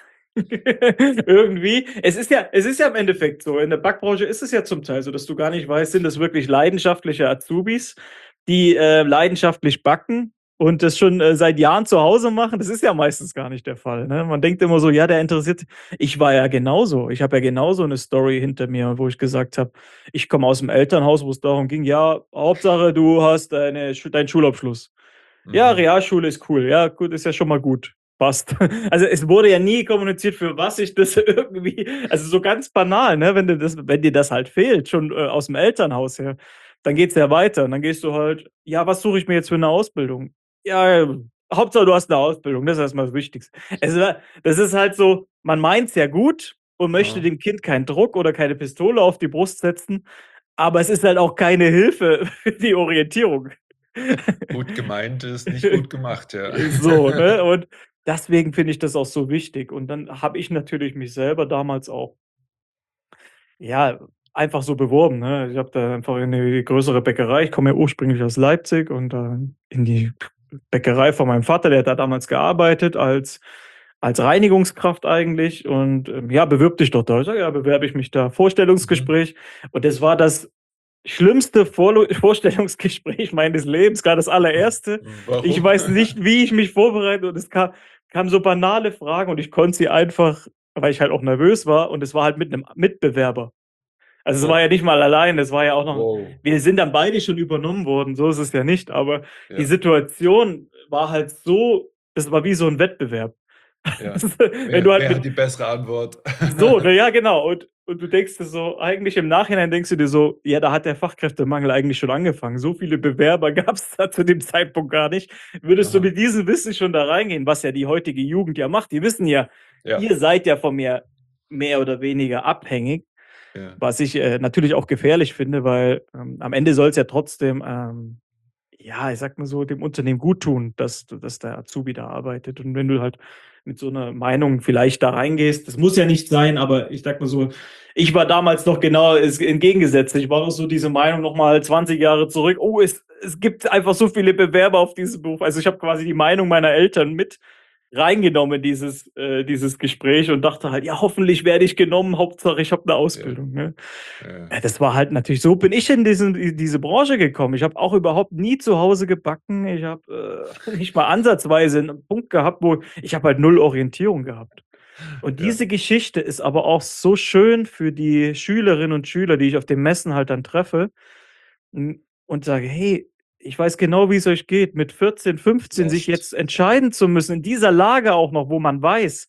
irgendwie es ist ja es ist ja im Endeffekt so. In der Backbranche ist es ja zum Teil so, dass du gar nicht weißt, sind das wirklich leidenschaftliche Azubis, die, äh, leidenschaftlich backen und das schon, äh, seit Jahren zu Hause machen? Das ist ja meistens gar nicht der Fall, ne? Man denkt immer so: „Ja, der interessiert“ ich war ja genauso. Ich habe ja genauso 'ne Story hinter mir, wo ich gesagt habe, ich komme aus'm Elternhaus, wo's darum ging: „Ja, Hauptsache, du hast deine Schu deinen Schulabschluss.“ Ja, Mhm. Realschule ist cool. Ja, gut, ist ja schon mal gut. Passt. Also, es wurde ja nie kommuniziert, für was ich das irgendwie also, so ganz banal, ne? Wenn dir das wenn dir das halt fehlt, schon, äh, aus'm Elternhaus her, dann geht's ja weiter. Und dann gehst du halt: „Ja, was suche ich mir jetzt für 'ne Ausbildung?“ „Ja, Hauptsache, du hast 'ne Ausbildung.“ Das ist erst mal das Wichtigste. Es war das ist halt so, man meint's ja gut und möchte Aha. dem Kind keinen Druck oder keine Pistole auf die Brust setzen, aber es ist halt auch keine Hilfe für die Orientierung. Gut gemeint ist nicht gut gemacht, ja. So, ne? Und deswegen finde ich das auch so wichtig. Und dann habe ich natürlich mich selber damals auch ja, einfach so beworben, ne? Ich habe da einfach in 'ne größere Bäckerei ich komme ja ursprünglich aus Leipzig und dann in die Bäckerei von meinem Vater, der hat da damals gearbeitet als als Reinigungskraft eigentlich und, ähm: „Ja, bewirb dich doch da.“ Ich sage: „Ja, bewerbe ich mich da.“ Mhm. Vorstellungsgespräch und das war das schlimmste Vorlu Vorstellungsgespräch meines Lebens, grad das allererste. Ich Warum? weiß nicht, wie ich mich vorbereite und es ka kamen so banale Fragen und ich konnte sie einfach weil ich halt auch nervös war und es war halt mit 'nem Mitbewerber. Also, es war ja Oh. nicht mal allein, es war ja auch noch Wow. wir sind dann beide schon übernommen worden, so ist es ja nicht, aber die Ja. Situation war halt so das war wie so 'n Wettbewerb. Ja. Wenn du Wer halt wer hat mit die bessere Antwort? so, na ja, genau. Und und du denkst dir so eigentlich im Nachhinein denkst du dir so: „Ja, da hat der Fachkräftemangel eigentlich schon angefangen. So viele Bewerber gab's da zu dem Zeitpunkt gar nicht.“ Würdest du Aha. mit diesem Wissen schon da reingehen, was ja die heutige Jugend ja macht, die wissen ja, Ja. ihr seid ja von mir mehr oder weniger abhängig. Ja. Was ich, äh, natürlich auch gefährlich finde, weil, ähm, am Ende soll's ja trotzdem, ähm, ja, ich sage mal so, dem Unternehmen guttun, dass d dass der Azubi da arbeitet. Und wenn du halt mit so 'ner Meinung vielleicht da reingehst, das muss ja nicht sein, aber ich sage mal so, ich war damals noch genau das Entgegengesetzte. Ich war noch so diese Meinung noch mal zwanzig Jahre zurück: „Oh, es es gibt einfach so viele Bewerber auf diesen Beruf.“ Also, ich habe quasi die Meinung meiner Eltern mit reingenommen in dieses äh, dieses Gespräch und dachte halt: „Ja, hoffentlich werde ich genommen, Hauptsache ich habe 'ne Ja. Ausbildung“, ne? Ja. Äh, das war halt natürlich so bin ich in diesen in diese Branche gekommen. Ich habe auch überhaupt nie zu Hause gebacken. Ich habe, äh, nicht mal ansatzweise 'n Punkt gehabt, wo ich habe halt null Orientierung gehabt. Und Ja. diese Geschichte ist aber auch so schön für die Schülerinnen und Schüler, die ich auf den Messen halt dann treffe, hm, und sage: „Hey, ich weiß genau, wie's euch geht, mit vierzehn, fünfzehn sich Echt? jetzt entscheiden zu müssen, in dieser Lage auch noch, wo man weiß,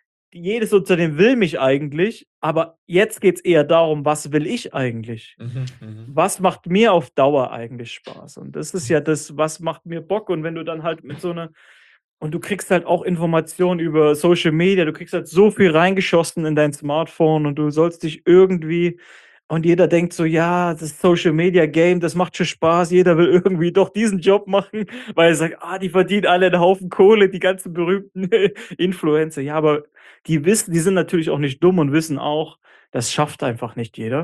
jedes Unternehmen will mich eigentlich, aber jetzt geht's eher darum, was will ich eigentlich? Mhm, mhm. Was macht mir auf Dauer eigentlich Spaß?“ Und das ist ja das, was macht mir Bock? Und wenn du dann halt mit so 'ner und du kriegst halt auch Informationen über Social Media, du kriegst halt so viel reingeschossen in dein Smartphone und du sollst dich irgendwie und jeder denkt so: „Ja, das Social Media Game, das macht schon Spaß.“ Jeder will irgendwie doch diesen Job machen, weil er sagt: „Ah, die verdienen alle 'n Haufen Kohle, die ganzen berühmten Influencer.“ Ja, aber die wissen die sind natürlich auch nicht dumm und wissen auch, das schafft einfach nicht jeder.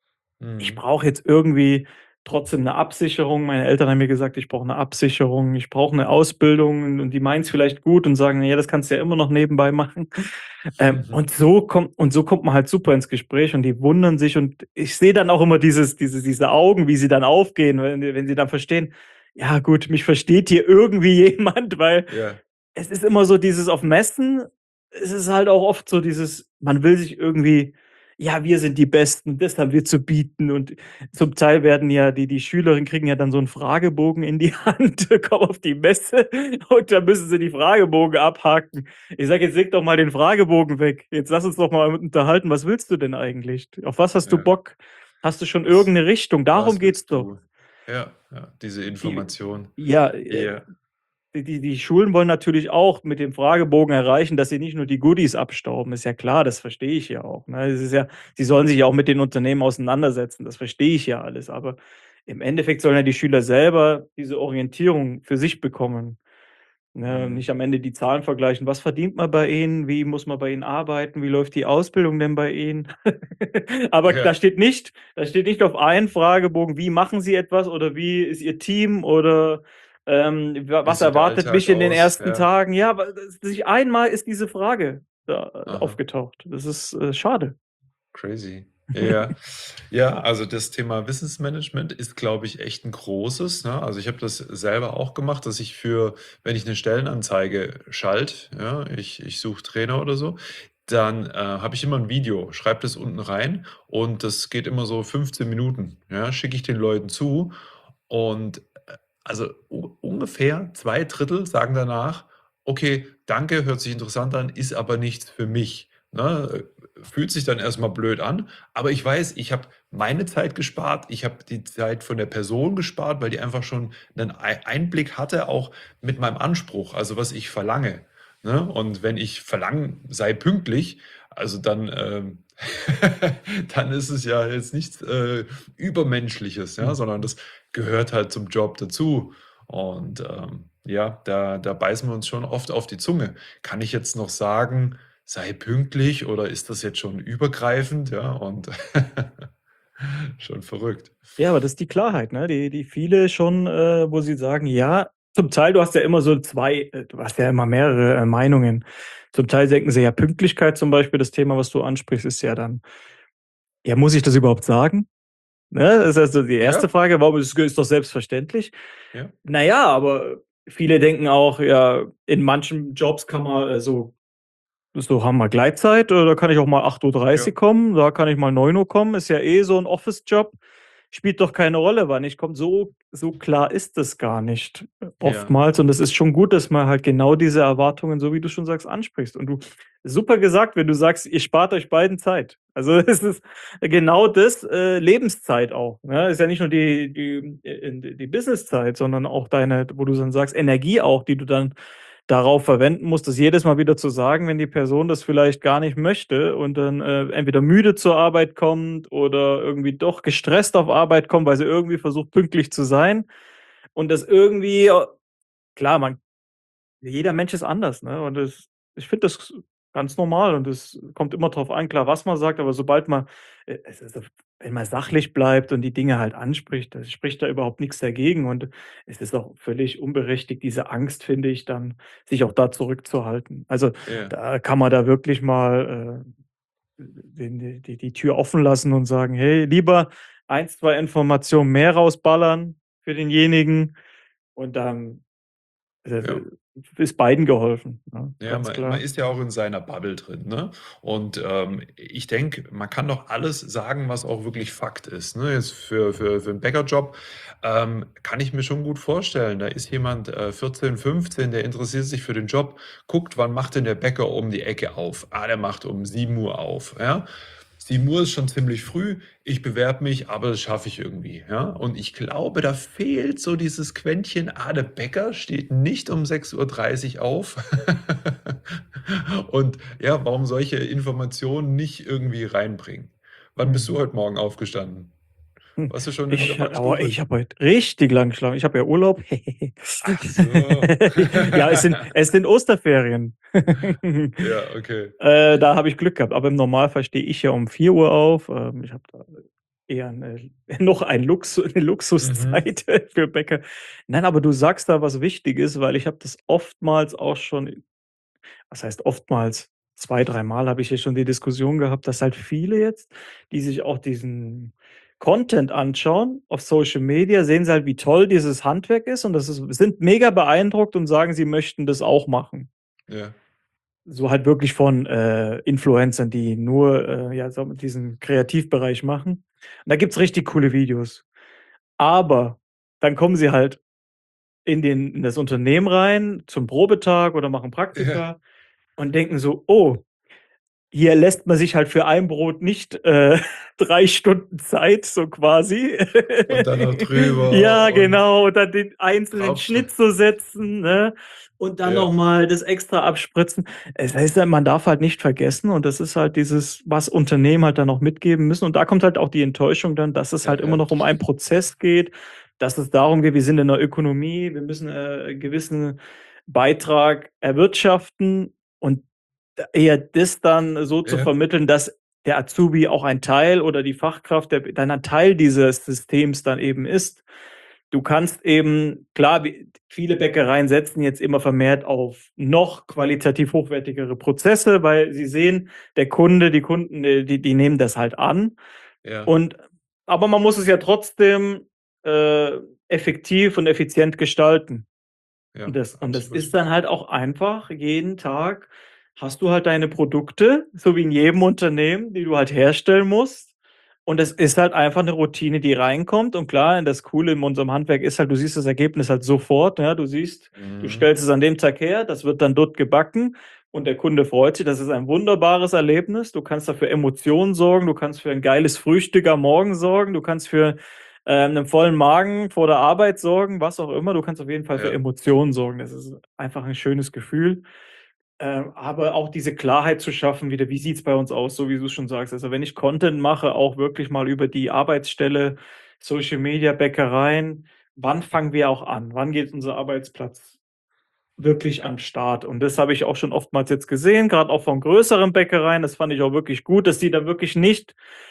Ich Mhm. brauche jetzt irgendwie trotzdem 'ne Absicherung. Meine Eltern haben mir gesagt, ich brauche 'ne Absicherung, ich brauche 'ne Ausbildung und die meinen's vielleicht gut und sagen: „Na ja, das kannst du ja immer noch nebenbei machen.“ Ähm, und so kommt und so kommt man halt super ins Gespräch und die wundern sich und ich sehe dann auch immer dieses diese diese Augen, wie sie dann aufgehen, wenn die wenn sie dann verstehen: „Ja gut, mich versteht hier irgendwie jemand“, weil Ja. es ist immer so dieses auf Messen ist es halt auch oft so dieses man will sich irgendwie „Ja, wir sind die Besten, das haben wir zu bieten.“ Und zum Teil werden ja die die Schülerinnen kriegen ja dann so 'n Fragebogen in die Hand, kommen auf die Messe und dann müssen sie die Fragebogen abhaken. Ich sage: „Jetzt leg doch mal den Fragebogen weg. Jetzt lass uns doch mal unterhalten. Was willst du denn eigentlich? Auf was hast du Ja. Bock? Hast du schon irgend Was 'ne Richtung?“ Darum was geht's willst doch. du? Ja, ja, diese Die Information. ja, äh, Ja. die die die Schulen wollen natürlich auch mit dem Fragebogen erreichen, dass sie nicht nur die Goodies abstauben. Ist ja klar, das verstehe ich ja auch, ne? Es ist ja sie sollen sich ja auch mit den Unternehmen auseinandersetzen. Das verstehe ich ja alles. Aber im Endeffekt sollen ja die Schüler selber diese Orientierung für sich bekommen, ne? Mhm. Nicht am Ende die Zahlen vergleichen. Was verdient man bei Ihnen? Wie muss man bei Ihnen arbeiten? Wie läuft die Ausbildung denn bei Ihnen? Aber da Ja. steht nicht da steht nicht auf einen Fragebogen: „Wie machen Sie etwas?“ oder „Wie ist Ihr Team?“ oder, ähm, „wa Wie was sieht der erwartet Alltag mich in den aus? ersten Ja. Tagen?“ Ja, aber das nicht einmal ist diese Frage da Aha. aufgetaucht. Das ist, äh, schade. Crazy. Ja. Ja, also das Thema Wissensmanagement ist, glaube ich, echt 'n großes, ne? Also, ich habe das selber auch gemacht, dass ich für wenn ich 'ne Stellenanzeige schalte, ja, ich ich suche Trainer oder so, dann, äh, habe ich immer 'n Video, schreibe das unten rein und das geht immer so fünfzehn Minuten, ja, schicke ich den Leuten zu und, äh, also u ungefähr zwei Drittel sagen danach: „Okay, danke, hört sich interessant an, ist aber nichts für mich“, ne? Fühlt sich dann erst mal blöd an, aber ich weiß, ich habe meine Zeit gespart, ich habe die Zeit von der Person gespart, weil die einfach schon 'nen Ei Einblick hatte, auch mit meinem Anspruch, also was ich verlange, ne? Und wenn ich verlange: „Sei pünktlich“, also dann, ähm dann ist es ja jetzt nichts, äh, Übermenschliches, ja, sondern Mhm. das gehört halt zum Job dazu. Und, ähm, ja, da da beißen wir uns schon oft auf die Zunge. Kann ich jetzt noch sagen: „Sei pünktlich“, oder ist das jetzt schon übergreifend, ja? Und schon verrückt. Ja, aber das ist die Klarheit, ne, die die viele schon, äh wo sie sagen: „Ja“ zum Teil du hast ja immer so zwei äh, du hast ja immer mehrere, äh, Meinungen. Zum Teil denken sie ja Pünktlichkeit zum Beispiel, das Thema, was du ansprichst, ist ja dann „Ja, muss ich das überhaupt sagen?“ Ne? Das ist ja so die erste Ja. Frage: „Warum ist ist doch selbstverständlich.“ Ja. Na ja, aber viele denken auch, ja, in manchen Jobs kann man, äh, so so haben wir Gleitzeit, äh, da kann ich auch mal acht Uhr Ja. dreißig kommen, da kann ich mal neun Uhr kommen, ist ja eh so 'n Office-Job. Spielt doch keine Rolle, wann ich komme. So so klar ist das gar nicht Ja. oftmals und es ist schon gut, dass man halt genau diese Erwartungen, so wie du schon sagst, ansprichst. Und du super gesagt, wenn du sagst, ihr spart euch beiden Zeit. Also, es ist genau das, äh, Lebenszeit auch, ne? Ist ja nicht nur die die, äh, die Businesszeit, sondern auch deine wo du dann sagst, Energie auch, die du dann darauf verwenden muss, das jedes Mal wieder zu sagen, wenn die Person das vielleicht gar nicht möchte und dann, äh, entweder müde zur Arbeit kommt oder irgendwie doch gestresst auf Arbeit kommt, weil sie irgendwie versucht, pünktlich zu sein und das irgendwie äh, klar, man jeder Mensch ist anders, ne? Und das ich finde das ganz normal und es kommt immer drauf an, klar, was man sagt, aber sobald man äh, es ist wenn man sachlich bleibt und die Dinge halt anspricht, da spricht da überhaupt nichts dagegen und es ist auch völlig unberechtigt, diese Angst, finde ich, dann sich auch da zurückzuhalten. Also, Ja. da kann man da wirklich mal, äh, den die die Tür offen lassen und sagen: „Hey, lieber eins, zwei Informationen mehr rausballern für denjenigen“ und dann, äh, Ja. ist beiden geholfen, ne? Ja, Ganz man man klar. ist ja auch in seiner Bubble drin, ne? Und, ähm, ich denke, man kann doch alles sagen, was auch wirklich Fakt ist, ne? Jetzt für für für 'n Bäckerjob, ähm, kann ich mir schon gut vorstellen, da ist jemand, äh, vierzehn, fünfzehn, der interessiert sich für den Job, guckt, wann macht denn der Bäcker um die Ecke auf? Ah, der macht um sieben Uhr auf, ja? sieben Uhr ist schon ziemlich früh, ich bewerbe mich, aber das schaffe ich irgendwie, ja? Und ich glaube, da fehlt so dieses Quäntchen: „Ah, der Bäcker steht nicht um sechs Uhr dreißig auf.“ Und ja, warum solche Informationen nicht irgendwie reinbringen? Wann bist du Mhm. heute Morgen aufgestanden? Hm, Warst du schon in der ich oh, Backstube? ich habe heute richtig lang geschlafen. Ich habe ja Urlaub. Ach so. Ja, es sind es sind Osterferien. Ja, okay. Äh, da habe ich Glück gehabt, aber im Normalfall stehe ich ja um vier Uhr auf. Ähm, ich habe da eher 'ne noch ein Luxu 'ne Mhm. Luxuszeit für Bäcker. Nein, aber du sagst da was Wichtiges, weil ich habe das oftmals auch schon was heißt oftmals? zwei, dreimal habe ich hier schon die Diskussion gehabt, dass halt viele jetzt, die sich auch diesen Content anschauen auf Social Media, sehen sie halt, wie toll dieses Handwerk ist und das ist sind mega beeindruckt und sagen, sie möchten das auch machen. Ja. So halt wirklich von, äh, Influencern, die nur, äh, ja, so diesen Kreativbereich machen. Und da gibt's richtig coole Videos. Aber dann kommen sie halt in den in das Unternehmen rein zum Probetag oder machen Ja. Praktika und denken so: „Oh, hier lässt man sich halt für ein Brot nicht, äh, drei Stunden Zeit so quasi.“ Und dann noch drüber Ja, und genau, und dann den einzelnen draufschl Schnitt so setzen, ne? Und dann noch Ja. mal das extra abspritzen. Es heißt ja, man darf halt nicht vergessen und das ist halt dieses, was Unternehmen halt dann auch mitgeben müssen. Und da kommt halt auch die Enttäuschung dann, dass es Ja, halt immer ja, noch um einen richtig. Prozess geht, dass es darum geht, wir sind in der Ökonomie, wir müssen, äh, gewissen Beitrag erwirtschaften und d eher das dann so zu Ja. vermitteln, dass der Azubi auch ein Teil oder die Fachkraft, der dann ein Teil dieses Systems dann eben ist. Du kannst eben klar, wie viele Bäckereien setzen jetzt immer vermehrt auf noch qualitativ hochwertigere Prozesse, weil sie sehen, der Kunde, die Kunden, äh, die die nehmen das halt an. Ja. Und aber man muss es ja trotzdem, äh, effektiv und effizient gestalten. Und Ja, das und das absolut. ist dann halt auch einfach jeden Tag hast du halt deine Produkte, so wie in jedem Unternehmen, die du halt herstellen musst. Und das ist halt einfach 'ne Routine, die reinkommt. Und klar, das Coole in unserem Handwerk ist halt, du siehst das Ergebnis halt sofort, ja? Du siehst, du Mhm. stellst es an dem Tag her, das wird dann dort gebacken und der Kunde freut sich. Das ist ein wunderbares Erlebnis. Du kannst da für Emotionen sorgen, du kannst für 'n geiles Frühstück am Morgen sorgen, du kannst für, äh, 'nen vollen Magen vor der Arbeit sorgen, was auch immer. Du kannst auf jeden Fall für Ja. Emotionen sorgen. Das ist einfach 'n schönes Gefühl. Ähm, aber auch diese Klarheit zu schaffen wieder, wie sieht's bei uns aus, so wie du's schon sagst. Also, wenn ich Content mache, auch wirklich mal über die Arbeitsstelle, Social Media, Bäckereien, wann fangen wir auch an? Wann geht unser Arbeitsplatz wirklich an 'n Start? Und das habe ich auch schon oftmals jetzt gesehen, grad auch von größeren Bäckereien. Das fand ich auch wirklich gut, dass die da wirklich nicht,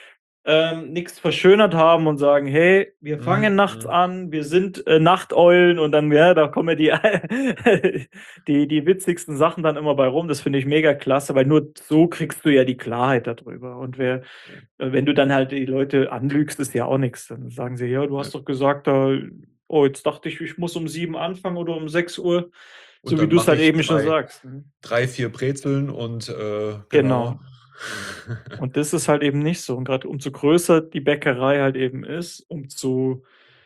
ähm, nix verschönert haben und sagen: „Hey, wir fangen Mhm, nachts mhm. an, wir sind, äh, Nachteulen“ und dann ja, da kommen ja die die die witzigsten Sachen dann immer bei rum. Das finde ich mega klasse, weil nur so kriegst du ja die Klarheit da drüber. Und wer Ja. äh, wenn du dann halt die Leute anlügst, ist ja auch nix. Dann sagen sie: „Ja, du Ja. hast doch gesagt, da oh, jetzt dachte ich, ich muss um sieben anfangen oder um sechs Uhr“, Und so wie dann du's mache halt ich eben schon drei sagst, ne? drei, vier Brezeln und, äh, genau. Genau. Und das ist halt eben nicht so. Und grad umso größer die Bäckerei halt eben ist, umso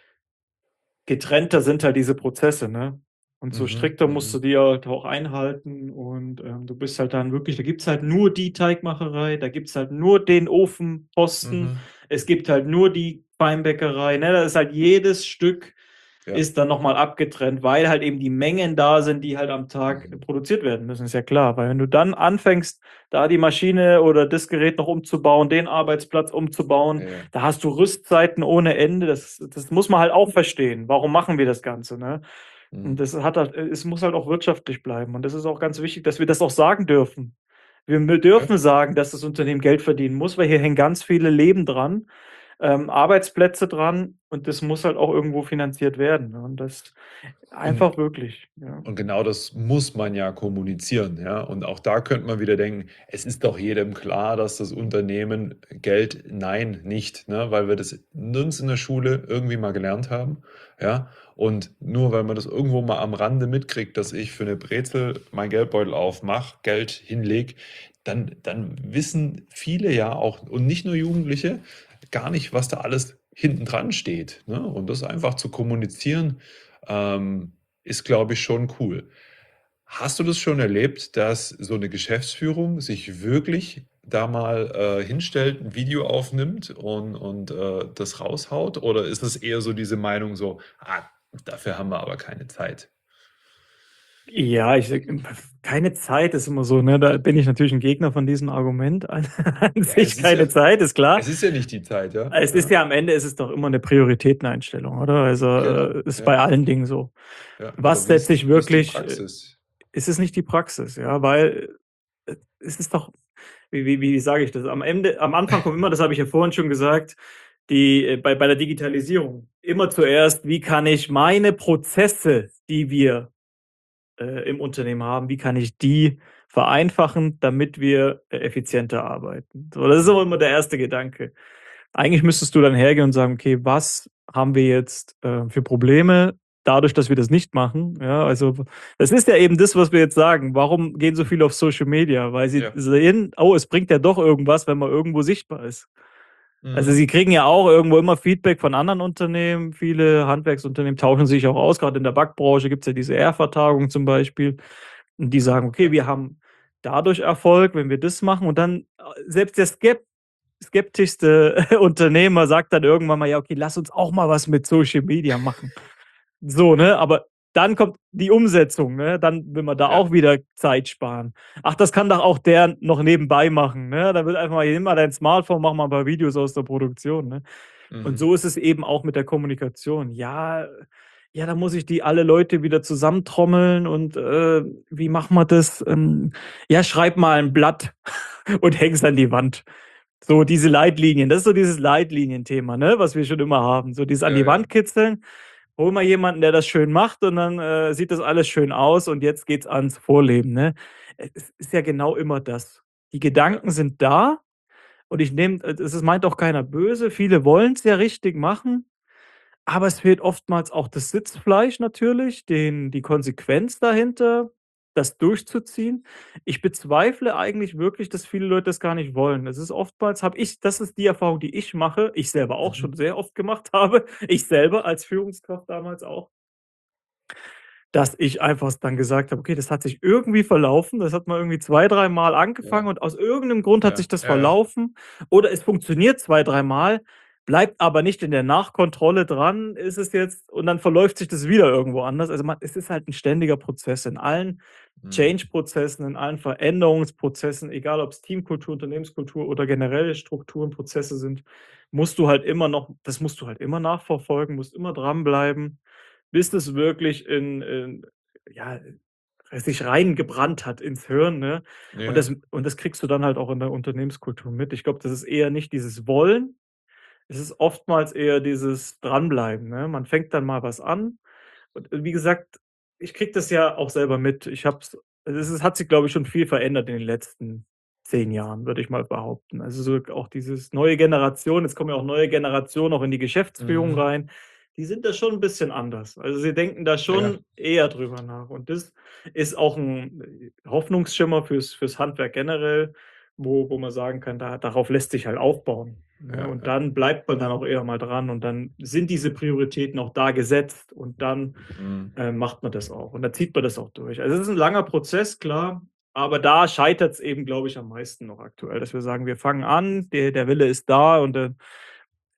getrennter sind halt diese Prozesse, ne? Und so Mhm, strikter musst du mhm. die halt auch einhalten und, ähm, du bist halt dann wirklich da gibt's halt nur die Teigmacherei, da gibt's halt nur den Ofenposten, Mhm. es gibt halt nur die Feinbäckerei, ne? Da ist halt jedes Stück Ja. ist dann nochmal abgetrennt, weil halt eben die Mengen da sind, die halt am Tag Mhm. produziert werden müssen, ist ja klar. Weil wenn du dann anfängst, da die Maschine oder das Gerät noch umzubauen, den Arbeitsplatz umzubauen, Ja, ja. da hast du Rüstzeiten ohne Ende. Das, das muss man halt auch verstehen. Warum machen wir das Ganze, ne? Und Mhm. das hat halt, es muss halt auch wirtschaftlich bleiben. Und das ist auch ganz wichtig, dass wir das auch sagen dürfen. Wir mü- Ja. dürfen sagen, dass das Unternehmen Geld verdienen muss, weil hier hängen ganz viele Leben dran, ähm, Arbeitsplätze dran, und das muss halt auch irgendwo finanziert werden. Ne? Und das Und einfach wirklich, ja. Und genau das muss man ja kommunizieren, ja. Und auch da könnte man wieder denken, es ist doch jedem klar, dass das Unternehmen Geld, nein, nicht, ne, weil wir das nirgends in der Schule irgendwie mal gelernt haben, ja. Und nur weil man das irgendwo mal am Rande mitkriegt, dass ich für eine Brezel meinen Geldbeutel aufmache, Geld hinlege, dann, dann wissen viele ja auch, und nicht nur Jugendliche, gar nicht, was da alles hinten dran steht, ne? Und das einfach zu kommunizieren, ähm, ist, glaube ich, schon cool. Hast du das schon erlebt, dass so eine Geschäftsführung sich wirklich da mal, äh, hinstellt, ein Video aufnimmt und und, äh, das raushaut? Oder ist es eher so diese Meinung so: „Ah, dafür haben wir aber keine Zeit?“ Ja, ich sag, keine Zeit ist immer so, ne? Da bin ich natürlich ein Gegner von diesem Argument. An, an Ja, sich es ist ja keine Zeit, ist klar. es ist ja nicht die Zeit, ja? Es ist Ja, ja am Ende ist es doch immer eine Prioritäteneinstellung, oder? Also, genau. äh, ist Ja, bei allen Dingen so. ja. Aber Was wie setze ist ich wie ist die wirklich, äh, Praxis? ist es nicht die Praxis, ja, weil, äh, es ist doch, wie wie wie sage ich das? Am Ende am Anfang kommt immer, das habe ich ja vorhin schon gesagt, die, äh, bei bei der Digitalisierung immer zuerst: Wie kann ich meine Prozesse, die wir, äh, im Unternehmen haben, wie kann ich die vereinfachen, damit wir, äh, effizienter arbeiten? So, das ist auch Mhm. immer der erste Gedanke. Eigentlich müsstest du dann hergehen und sagen: „Okay, was haben wir jetzt, äh, für Probleme dadurch, dass wir das nicht machen?“ Ja, also, das ist ja eben das, was wir jetzt sagen. Warum gehen so viele auf Social Media? Weil sie Ja. sehen: „Oh, es bringt ja doch irgendwas, wenn man irgendwo sichtbar ist.“ Also, Mhm. sie kriegen ja auch irgendwo immer Feedback von anderen Unternehmen. Viele Handwerksunternehmen tauschen sich auch aus. Gerade in der Backbranche gibt's ja diese R-Vertagung zum Beispiel. Und die Ah, sagen: „Okay, okay. wir haben dadurch Erfolg, wenn wir das machen.“ Und dann, äh, selbst der skep skeptischste Unternehmer sagt dann irgendwann mal: „Ja, okay, lass uns auch mal was mit Social Media machen.“ So, ne? Aber dann kommt die Umsetzung, ne? Dann will man da Ja. auch wieder Zeit sparen. Ach, das kann doch auch der noch nebenbei machen, ne? Da wird einfach mal: „Nimm mal dein Smartphone, mach mal 'n paar Videos aus der Produktion“, ne? Und Mhm. so ist es eben auch mit der Kommunikation. Ja, ja, da muss ich die alle Leute wieder zusammentrommeln und, äh, wie machen wir das? Ähm, ja, schreib mal 'n Blatt und häng's an die Wand. So diese Leitlinien, das ist so dieses Leitlinienthema, ne, was wir schon immer haben. So dieses an Ja, die ja. Wand kitzeln. Hol mal jemanden, der das schön macht, und dann, äh, sieht das alles schön aus und jetzt geht's ans Vorleben, ne? Es ist ja genau immer das. Die Ja. Gedanken sind da, und ich nehme, äh, das meint auch keiner böse. Viele wollen's ja richtig machen, aber es fehlt oftmals auch das Sitzfleisch natürlich, den die Konsequenz dahinter, das durchzuziehen. Ich bezweifle eigentlich wirklich, dass viele Leute das gar nicht wollen. Es ist oftmals, habe ich, das ist die Erfahrung, die ich mache, ich selber auch Mhm. schon sehr oft gemacht habe, ich selber als Führungskraft damals auch, dass ich einfach dann gesagt habe: „Okay, das hat sich irgendwie verlaufen.“ Das hat mal irgendwie zwei, dreimal Ja, angefangen und aus irgendeinem Grund hat ja, sich das ja, ja. verlaufen, oder es funktioniert zwei, dreimal, bleibt aber nicht in der Nachkontrolle dran, ist es jetzt, und dann verläuft sich das wieder irgendwo anders. Also, man, es ist halt 'n ständiger Prozess in allen Mhm. Change-Prozessen, in allen Veränderungsprozessen, egal ob's Teamkultur, Unternehmenskultur oder generelle Strukturen, Prozesse sind, musst du halt immer noch, das musst du halt immer nachverfolgen, musst immer dranbleiben, bis das wirklich in in ja, sich reingebrannt hat ins Hirn, ne? Und Ja. das und das kriegst du dann halt auch in der Unternehmenskultur mit. Ich glaube, das ist eher nicht dieses Wollen, es ist oftmals eher dieses Dranbleiben, ne? Man fängt dann mal was an, und, äh, wie gesagt, ich kriege das ja auch selber mit. Ich habe es Es ist, hat sich, glaube ich, schon viel verändert in den letzten zehn Jahren, würde ich mal behaupten. Also, so auch dieses neue Generation, jetzt kommen ja auch neue Generationen auch in die Geschäftsführung Mhm. rein. Die sind da schon 'n bisschen anders. Also, sie denken da Ja, schon eher drüber nach. Und das ist auch 'n, äh, Hoffnungsschimmer fürs fürs Handwerk generell, wo wo man sagen kann, da darauf lässt sich halt aufbauen, ne? ja, Und ja. dann bleibt man dann auch eher mal dran, und dann sind diese Prioritäten auch da gesetzt, und dann, Mhm. äh, macht man das auch, und dann zieht man das auch durch. Also, es ist 'n langer Prozess, klar, aber da scheitert's eben, glaube ich, am meisten noch aktuell, dass wir sagen, wir fangen an, der der Wille ist da, und, äh,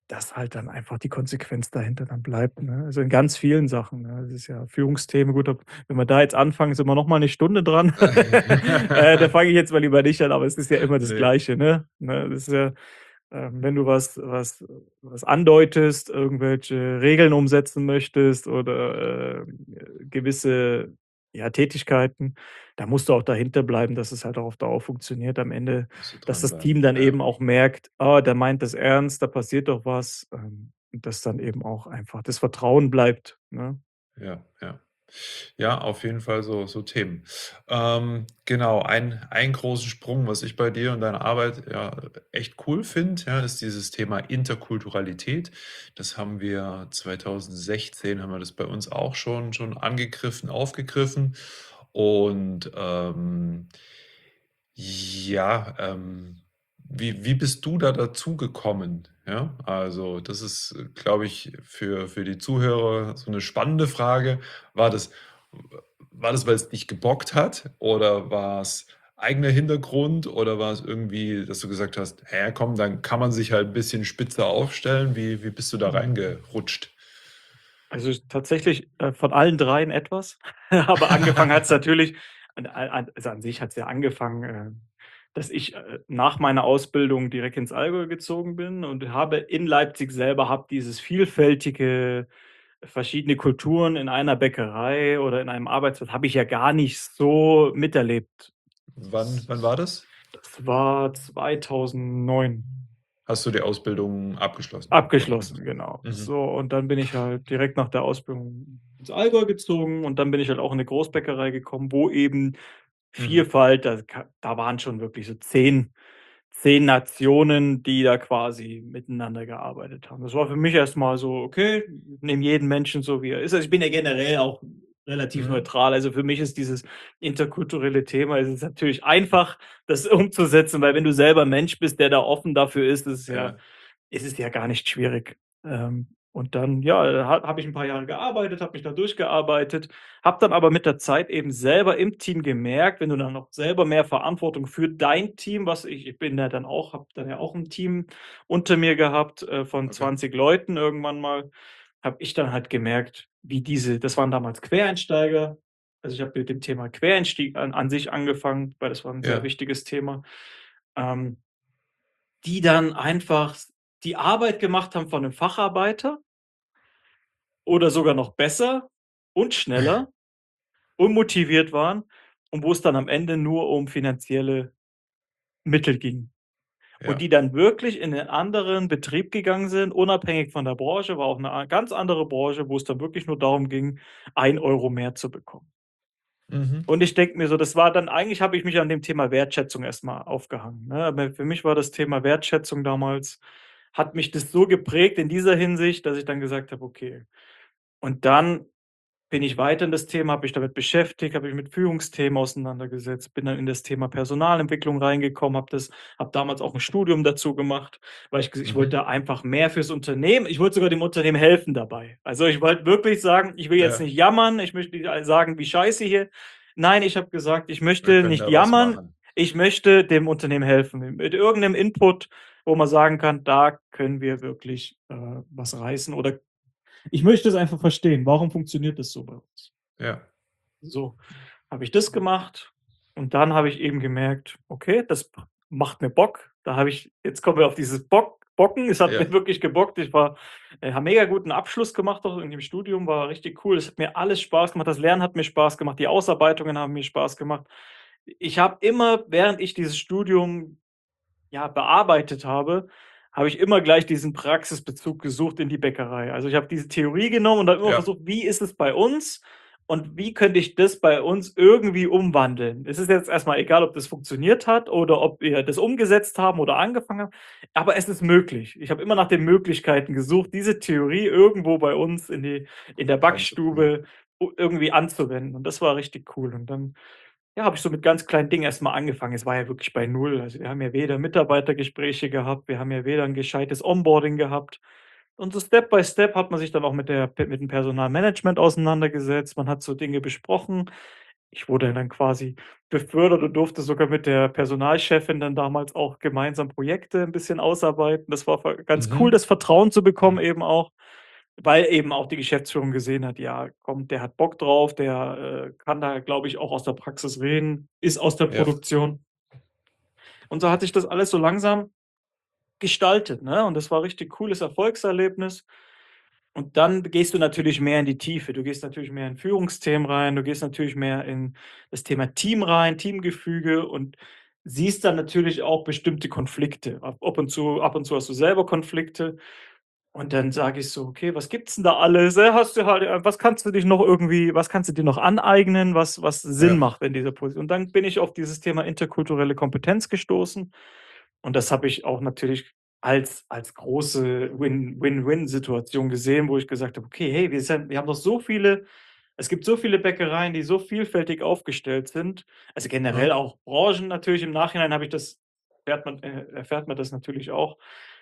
dass halt dann einfach die Konsequenz dahinter dann bleibt, ne? Also, in ganz vielen Sachen, ne? Das ist ja Führungsthemen, gut, ob wenn wir da jetzt anfangen, sind wir noch mal 'ne Stunde dran. Äh, da fange ich jetzt mal lieber nicht an, aber es ist ja immer das Ne. Gleiche, ne? Ne, das ist ja, ähm, wenn du was was was andeutest, irgendwelche Regeln umsetzen möchtest oder, ähm, äh, gewisse, ja, Tätigkeiten, da musst du auch dahinter bleiben, dass es halt auch auf Dauer funktioniert am Ende, Musst du dass das dranbleiben, Team dann ja. eben auch merkt: „Ah, der meint das ernst, da passiert doch was“, ähm, und dass dann eben auch einfach das Vertrauen bleibt, ne? Ja, ja. Ja, auf jeden Fall so so Themen. Ähm, genau, ein ein großen Sprung, was ich bei dir und deiner Arbeit, ja, echt cool finde, ja, ist dieses Thema Interkulturalität. Das haben wir zweitausendsechzehn haben wir das bei uns auch schon schon angegriffen, aufgegriffen und, ähm ja, ähm, wie wie bist du da dazugekommen, ja? Also, das ist, äh, glaube ich, für für die Zuhörer so 'ne spannende Frage. War das war das, weil's dich gebockt hat oder war's eigener Hintergrund oder war es irgendwie, dass du gesagt hast: „Hä, komm, dann kann man sich halt 'n bisschen spitzer aufstellen.“ Wie wie bist du da Mhm. reingerutscht? Also, tatsächlich, äh, von allen dreien etwas, aber angefangen hat's natürlich an a an also, an sich hat's ja angefangen, äh, dass ich, äh, nach meiner Ausbildung direkt ins Allgäu gezogen bin und habe in Leipzig selber habe dieses vielfältige, verschiedene Kulturen in einer Bäckerei oder in einem Arbeitsplatz habe ich ja gar nicht so miterlebt. Wann wann war das? Das war zweitausendneun. Hast du die Ausbildung abgeschlossen oder wann Abgeschlossen, war's? genau. Mhm. So, und dann bin ich halt direkt nach der Ausbildung ins Allgäu gezogen und dann bin ich halt auch in 'ne Großbäckerei gekommen, wo eben Mhm. Vielfalt da ka da waren schon wirklich so zehn zehn Nationen, die da quasi miteinander gearbeitet haben. Das war für mich erst mal so: „Okay, nehme jeden Menschen so, wie er ist.“ Also, ich bin ja generell auch relativ Mhm. neutral. Also, für mich ist dieses interkulturelle Thema es ist natürlich einfach, das umzusetzen, weil wenn du selber Mensch bist, der da offen dafür ist, ist es ja Ja. ist es ja gar nicht schwierig. Ähm, und dann, ja, ha habe ich 'n paar Jahre gearbeitet, habe mich da durchgearbeitet, habe dann aber mit der Zeit eben selber im Team gemerkt, wenn du dann noch selber mehr Verantwortung für dein Team was ich ich bin ja dann auch habe dann ja auch 'n Team unter mir gehabt, äh, von Okay. zwanzig Leuten irgendwann mal, habe ich dann halt gemerkt, wie diese das waren damals Quereinsteiger. Also, ich habe mit dem Thema Quereinstieg an an sich angefangen, weil das war 'n sehr Ja. wichtiges Thema. Ähm die dann einfach s die Arbeit gemacht haben von 'nem Facharbeiter oder sogar noch besser und schneller und motiviert waren und wo's dann am Ende nur um finanzielle Mittel ging. Und Ja. die dann wirklich in 'nen anderen Betrieb gegangen sind, unabhängig von der Branche, war auch 'ne a ganz andere Branche, wo's dann wirklich nur darum ging, ein Euro mehr zu bekommen. Mhm. Und ich denke mir so, das war dann eigentlich habe ich mich an dem Thema Wertschätzung erst mal aufgehangen, ne? Aber für mich war das Thema Wertschätzung damals hat mich das so geprägt in dieser Hinsicht, dass ich dann gesagt habe: „Okay.“ Und dann bin ich weiter in das Thema, habe mich damit beschäftigt, habe mich mit Führungsthemen auseinandergesetzt, bin dann in das Thema Personalentwicklung reingekommen, habe das habe damals auch 'n Studium dazu gemacht, weil ich ges ich Mhm. wollte einfach mehr fürs Unternehmen ich wollte sogar dem Unternehmen helfen dabei. Also, ich wollte wirklich sagen: „Ich will jetzt Ja. nicht jammern, ich möchte nicht all sagen, wie scheiße hier“ nein, ich habe gesagt: „Ich Wir möchte können nicht da was jammern, machen. ich möchte dem Unternehmen helfen mit irgend 'nem Input, wo man sagen kann, da können wir wirklich, äh, was reißen oder ich möchte es einfach verstehen, warum funktioniert das so bei uns?“ Ja. So, habe ich das gemacht und dann habe ich eben gemerkt: „Okay, das p macht mir Bock.“ Da habe ich jetzt kommen wir auf dieses Bock Bocken. Es hat mir Ja. wirklich gebockt. Ich war äh, habe mega guten Abschluss gemacht auch in dem Studium, war richtig cool. Es hat mir alles Spaß gemacht. Das Lernen hat mir Spaß gemacht. Die Ausarbeitungen haben mir Spaß gemacht. Ich habe immer, während ich dieses Studium, ja, bearbeitet habe, habe ich immer gleich diesen Praxisbezug gesucht in die Bäckerei. Also, ich habe diese Theorie genommen und habe immer Ja. versucht: „Wie ist es bei uns und wie könnte ich das bei uns irgendwie umwandeln?“ Es ist jetzt erst mal egal, ob das funktioniert hat oder ob wir das umgesetzt haben oder angefangen haben, aber es ist möglich. Ich habe immer nach den Möglichkeiten gesucht, diese Theorie irgendwo bei uns in die in der Reinzubringen. Backstube u irgendwie anzuwenden und das war richtig cool. Und dann, ja, habe ich so mit ganz kleinen Dingen erst mal angefangen. Es war ja wirklich bei null. Also, wir haben ja weder Mitarbeitergespräche gehabt, wir haben ja weder 'n gescheites Onboarding gehabt. Und so Step by Step hat man sich dann auch mit der mit dem Personalmanagement auseinandergesetzt. Man hat so Dinge besprochen. ich wurde dann quasi befördert und durfte sogar mit der Personalchefin dann damals auch gemeinsam Projekte 'n bisschen ausarbeiten. Das war ver ganz cool, Mhm. das Vertrauen zu bekommen eben auch, weil eben auch die Geschäftsführung gesehen hat: „Ja, komm, der hat Bock drauf, der, äh, kann da, glaube ich, auch aus der Praxis reden, ist aus der Ja. Produktion.“ Und so hat sich das alles so langsam gestaltet, ne? Und das war richtig cooles Erfolgserlebnis. Und dann gehst du natürlich mehr in die Tiefe. Du gehst natürlich mehr in Führungsthemen rein, du gehst natürlich mehr in das Thema Team rein, Teamgefüge und siehst dann natürlich auch bestimmte Konflikte. Ab ab und zu ab und zu hast du selber Konflikte und dann sage ich so: „Okay, was gibt's 'n da alles? Äh, hast du halt äh, was kannst du dich noch irgendwie was kannst du dir noch aneignen, was was Sinn Ja. macht in dieser Position?“ Und dann bin ich auf dieses Thema interkulturelle Kompetenz gestoßen und das habe ich auch natürlich als als große Win-Win-Win-Situation gesehen, wo ich gesagt habe: „Okay, hey, wir sind wir haben doch so viele es gibt so viele Bäckereien, die so vielfältig aufgestellt sind.“ Also, generell Mhm. auch Branchen natürlich. Im Nachhinein habe ich das erfährt man äh, erfährt man das natürlich auch.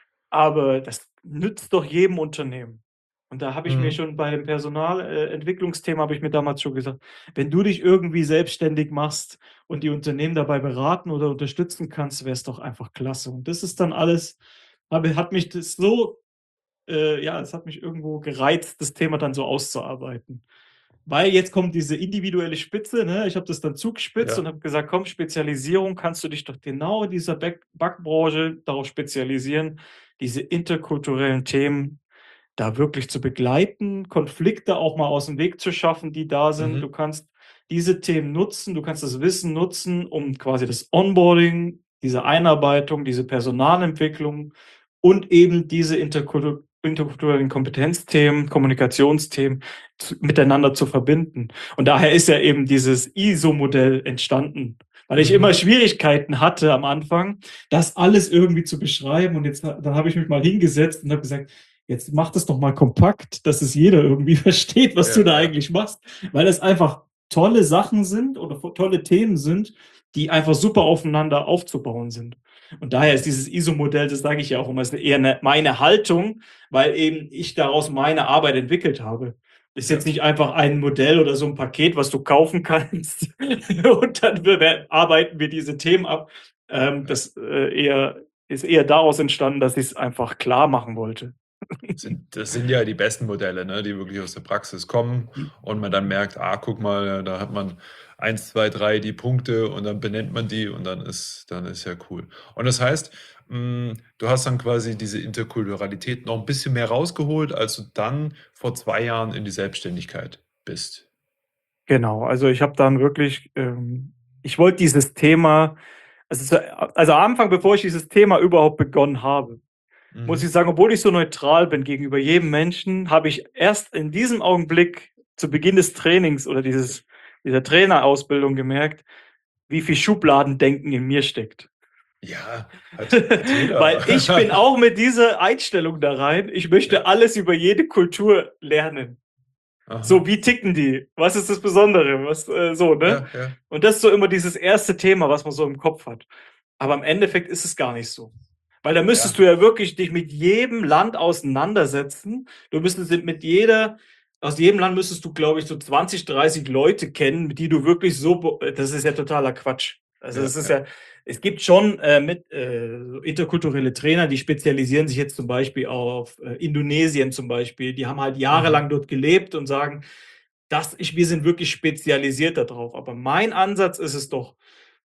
Aber das nützt doch jedem Unternehmen. Und da habe ich mir Mhm. schon bei dem Personal äh, Entwicklungsthema habe ich mir damals schon gesagt: „Wenn du dich irgendwie selbstständig machst und die Unternehmen dabei beraten oder unterstützen kannst, wäre es doch einfach klasse.“ Und das ist dann alles habe hat mich das so äh, ja, es hat mich irgendwo gereizt, das Thema dann so auszuarbeiten. Weil jetzt kommt diese individuelle Spitze, ne? Ich habe das dann zugespitzt und Ja. habe gesagt: „Komm, Spezialisierung kannst du dich doch genau in dieser Bäck Backbranche darauf spezialisieren, diese interkulturellen Themen da wirklich zu begleiten, Konflikte auch mal aus'm Weg zu schaffen, die da sind. Du Mhm. kannst diese Themen nutzen, du kannst das Wissen nutzen, um quasi das Onboarding, diese Einarbeitung, diese Personalentwicklung und eben diese interkultu interkulturellen Kompetenzthemen, Kommunikationsthemen z miteinander zu verbinden.“ Und daher ist ja eben dieses ISO-Modell entstanden, weil ich immer Mhm. Schwierigkeiten hatte am Anfang, das alles irgendwie zu beschreiben und jetzt ha dann habe ich mich mal hingesetzt und habe gesagt: „Jetzt mach das doch mal kompakt, dass es jeder irgendwie versteht, was du Ja, da ja. eigentlich machst.“ Weil es einfach tolle Sachen sind oder vo tolle Themen sind, die einfach super aufeinander aufzubauen sind. Und daher ist dieses ISO-Modell, das sage ich ja auch immer, ist eher 'ne meine Haltung, weil eben ich daraus meine Arbeit entwickelt habe. Ist jetzt Ja. nicht einfach ein Modell oder so 'n Paket, was du kaufen kannst und dann wir wer arbeiten wir diese Themen ab. Ähm, Ja. das, äh, eher ist eher daraus entstanden, dass ich's einfach klar machen wollte. Sind das sind ja die besten Modelle, ne, die wirklich aus der Praxis kommen Mhm. und man dann merkt: „Ah, guck mal, da hat man eins, zwei, drei die Punkte und dann benennt man die und dann ist dann ist ja cool.“ Und das heißt, hm, du hast dann quasi diese Interkulturalität noch 'n bisschen mehr rausgeholt, als du dann vor zwei Jahren in die Selbstständigkeit bist? Genau, also ich habe dann wirklich ähm, ich wollte dieses Thema also so also am Anfang, bevor ich dieses Thema überhaupt begonnen habe, muss ich Mhm. sagen, obwohl ich so neutral bin gegenüber jedem Menschen, habe ich erst in diesem Augenblick zu Beginn des Trainings oder dieses dieser Trainerausbildung gemerkt, wie viel Schubladendenken in mir steckt. Ja, hat hat Weil jeder. ich bin auch mit dieser Einstellung da rein, ich möchte Ja. alles über jede Kultur lernen. So, Aha. wie ticken die? Was ist das Besondere? Was äh, so, ne? Ja, ja. Und das ist so immer dieses erste Thema, was man so im Kopf hat. Aber im Endeffekt ist es gar nicht so. Weil da müsstest Ja. du ja wirklich dich mit jedem Land auseinandersetzen. Du müsstest d mit jeder aus jedem Land müsstest du, glaube ich, so zwanzig, dreißig Leute kennen, die du wirklich so bo das ist ja totaler Quatsch. Also, Ja, das ist ja. ja es gibt schon, äh, mit äh, interkulturelle Trainer, die spezialisieren sich jetzt zum Beispiel auf, äh, Indonesien zum Beispiel. Die haben halt Mhm. jahrelang dort gelebt und sagen, dass ich wir sind wirklich spezialisiert da drauf. Aber mein Ansatz ist es doch: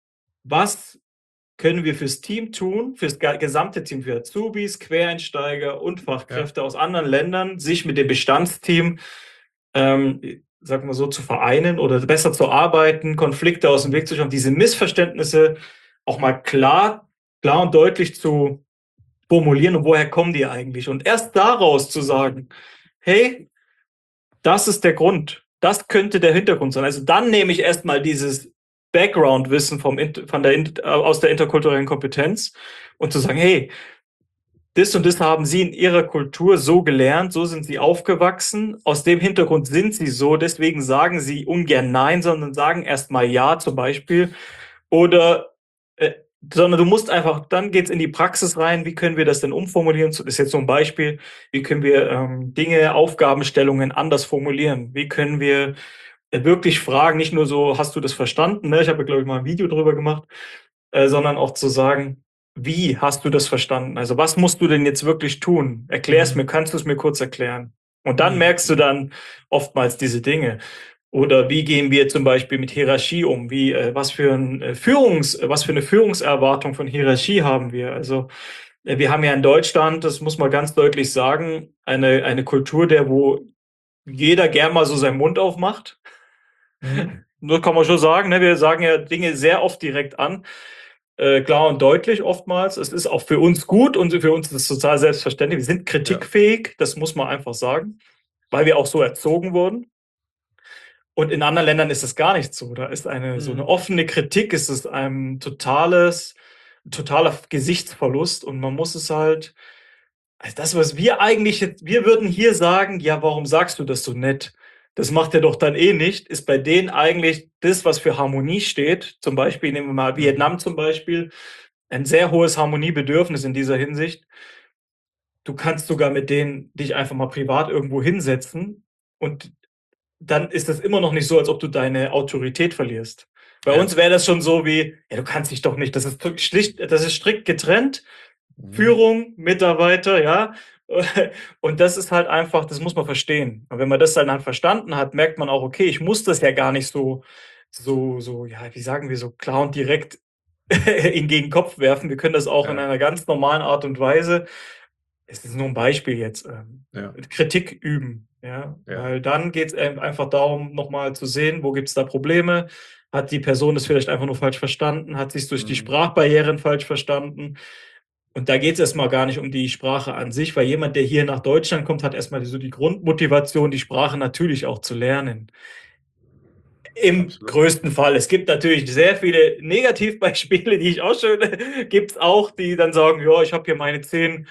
„Was können wir fürs Team tun, fürs ga gesamte Team, für Azubis, Quereinsteiger und Ja. Fachkräfte aus anderen Ländern, sich mit dem Bestandsteam, ähm, sagen wir so, zu vereinen oder besser zu arbeiten, Konflikte aus dem Weg zu schaffen, diese Missverständnisse auch mal klar klar und deutlich zu formulieren und woher kommen die eigentlich?“ Und erst daraus zu sagen: „Hey, das ist der Grund. Das könnte der Hintergrund sein.“ Also, dann nehme ich erst mal dieses Background-Wissen vom Int von der Int aus der interkulturellen Kompetenz und zu sagen: „Hey, das und das haben sie in ihrer Kultur so gelernt, so sind sie aufgewachsen. Aus dem Hintergrund sind sie so, deswegen sagen sie ungern nein, sondern sagen erst mal ja“, zum Beispiel. Oder, äh sondern du musst einfach dann geht's in die Praxis rein. Wie können wir das denn umformulieren? So ist jetzt so 'n Beispiel. Wie können wir, ähm, Dinge, Aufgabenstellungen anders formulieren? Wie können wir äh, wirklich fragen, nicht nur so: „Hast du das verstanden?", ne? Ich habe ja, glaube ich, mal ein Video drüber gemacht, äh, sondern auch zu sagen: „Wie hast du das verstanden? Also, was musst du denn jetzt wirklich tun? Erklär's mir. Mhm. Kannst du's mir kurz erklären?" Und dann Mhm. merkst du dann oftmals diese Dinge. Oder wie gehen wir zum Beispiel mit Hierarchie um? Wie, äh, was für 'n, äh, Führungs äh, was für 'ne Führungserwartung von Hierarchie haben wir? Also, äh, wir haben ja in Deutschland, das muss man ganz deutlich sagen, eine eine Kultur, der wo jeder gern mal so seinen Mund aufmacht. Mhm. Ne, kann man schon sagen, ne? Wir sagen ja Dinge sehr oft direkt an, äh, klar und deutlich oftmals. Es ist auch für uns gut und für uns ist es total selbstverständlich. Wir sind Ja. kritikfähig, das muss man einfach sagen, weil wir auch so erzogen wurden. Und in anderen Ländern ist es gar nicht so. Da ist eine so 'ne Mhm. offene Kritik ist es ein totales totaler F Gesichtsverlust und man muss es halt also, das, was wir eigentlich jetzt wir würden hier sagen: „Ja, warum sagst du das so nett? Das macht er doch dann eh nicht", ist bei denen eigentlich das, was für Harmonie steht. Zum Beispiel nehmen wir mal Mhm. Vietnam zum Beispiel, ein sehr hohes Harmoniebedürfnis in dieser Hinsicht. Du kannst sogar mit denen dich einfach mal privat irgendwo hinsetzen und dann ist das immer noch nicht so, als ob du deine Autorität verlierst. Bei Ja. uns wäre das schon so wie: „Ja, du kannst dich doch nicht" das ist wirklich schlicht das ist strikt getrennt. Mhm. Führung, Mitarbeiter, ja? Und das ist halt einfach das muss man verstehen. Und wenn man das dann halt verstanden hat, merkt man auch: „Okay, ich muss das ja gar nicht so so so, ja, wie sagen wir, so klar und direkt ihm gegen 'n Kopf werfen. Wir können das auch in Ja. einer ganz normalen Art und Weise" es ist nur 'n Beispiel jetzt, ähm, Ja. Kritik üben, ja? Ja. Weil dann geht's, ähm, einfach darum, noch mal zu sehen, wo gibt's da Probleme? Hat die Person das vielleicht einfach nur falsch verstanden? Hat sie's durch die Mhm. Sprachbarrieren falsch verstanden? Und da geht's erst mal gar nicht um die Sprache an sich, weil jemand, der hier nach Deutschland kommt, hat erst mal so die Grundmotivation, die Sprache natürlich auch zu lernen. Im Absolut. größten Fall. Es gibt natürlich sehr viele Negativbeispiele, die ich auch schon gibt's auch, die dann sagen: „Ja, ich habe hier meine zehn"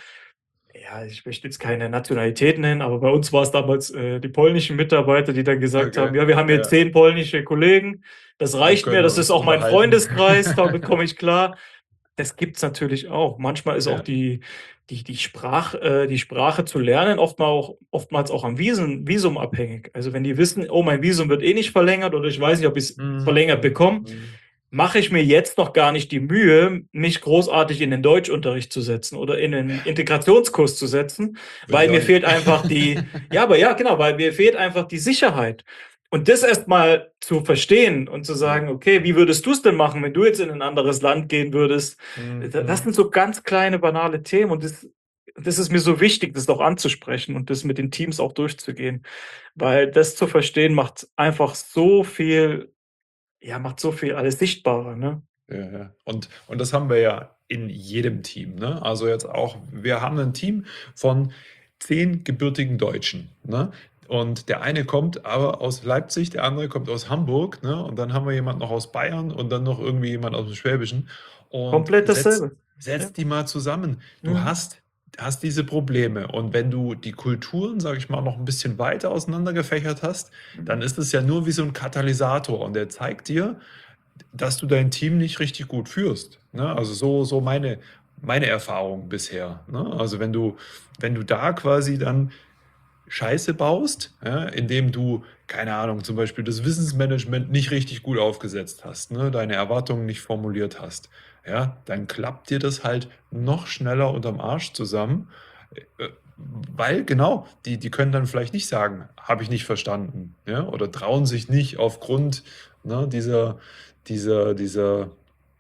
ja, ich möchte jetzt keine Nationalitäten nennen, aber bei uns war's damals, äh, die polnischen Mitarbeiter, die dann gesagt Okay, haben: „Ja, wir haben hier ja. zehn polnische Kollegen. Das Wir reicht mir. können Das ist uns auch mein unterhalten. Freundeskreis. Damit komme ich klar." Das gibt's natürlich auch. Manchmal ist auch Ja. die die die Sprach äh, die Sprache zu lernen oft mal auch oftmals auch am Visen Visum abhängig. Also, wenn die wissen: „Oh, mein Visum wird eh nicht verlängert oder ich weiß nicht, ob ich's Mhm, verlängert mhm, bekomme", mhm. mache ich mir jetzt noch gar nicht die Mühe, mich großartig in den Deutschunterricht zu setzen oder in 'nen Ja. Integrationskurs zu setzen, Würde weil ich auch mir nicht. fehlt einfach die ja, aber ja, genau, weil mir fehlt einfach die Sicherheit. Und das erst mal zu verstehen und zu Ja. sagen: „Okay, wie würdest du's denn machen, wenn du jetzt in 'nen anderes Land gehen würdest?" Mhm, D das mhm. sind so ganz kleine, banale Themen und das das ist mir so wichtig, das auch anzusprechen und das mit den Teams auch durchzugehen. Weil das zu verstehen, macht einfach so viel ja, macht so viel alles sichtbarer, ne? Ja, ja. Und und das haben wir ja in jedem Team, ne? Also, jetzt auch wir haben 'nen Team von zehn gebürtigen Deutschen, ne? Und der eine kommt aber aus Leipzig, der andere kommt aus Hamburg, ne? Und dann haben wir jemanden noch aus Bayern und dann noch irgendwie jemand aus'm Schwäbischen. Und Komplett setz dasselbe. Ja. setz die mal zusammen. Du Mhm. hast hast diese Probleme. Und wenn du die Kulturen, sage ich mal, noch 'n bisschen weiter auseinander gefächert hast, Mhm. dann ist es ja nur wie so 'n Katalysator und der zeigt dir, dass du dein Team nicht richtig gut führst, ne? Also, so so meine meine Erfahrung bisher, ne? Also, wenn du wenn du da quasi dann Scheiße baust, ja, indem du, keine Ahnung, zum Beispiel das Wissensmanagement nicht richtig gut aufgesetzt hast, ne, deine Erwartungen nicht formuliert hast, ja, dann klappt dir das halt noch schneller unterm Arsch zusammen, äh, äh, weil genau, die die können dann vielleicht nicht sagen: „Habe ich nicht verstanden", ja, oder trauen sich nicht aufgrund, ne, dieser dieser dieser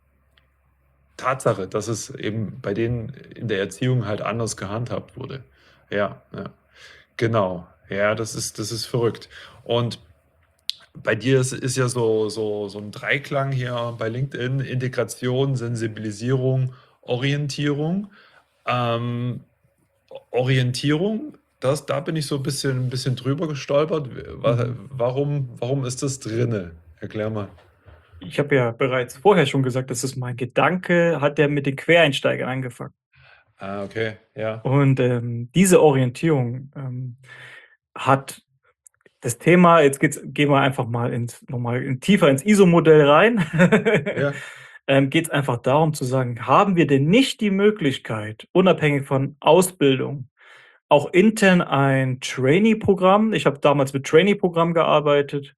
Tatsache, dass es eben bei denen in der Erziehung halt anders gehandhabt wurde. Ja, ja. Genau. Ja, das ist das ist verrückt. Und bei dir ist ist ja so so so 'n Dreiklang hier bei LinkedIn, Integration, Sensibilisierung, Orientierung. Ähm, O Orientierung, das da bin ich so 'n bisschen bisschen drüber gestolpert. W wa Mhm. warum warum ist das drinne? Erklär mal. Ich habe ja bereits vorher schon gesagt, das ist mein Gedanke hat ja mit den Quereinsteigern angefangen. Ah, okay, ja. Und, ähm, diese Orientierung, ähm, hat das Thema jetzt geht's gehen wir einfach mal ins noch mal in tiefer ins ISO-Modell rein. Ja. Ähm, geht's einfach darum zu sagen: „Haben wir denn nicht die Möglichkeit, unabhängig von Ausbildung, auch intern ein Trainee-Programm" ich habe damals mit Trainee-Programm gearbeitet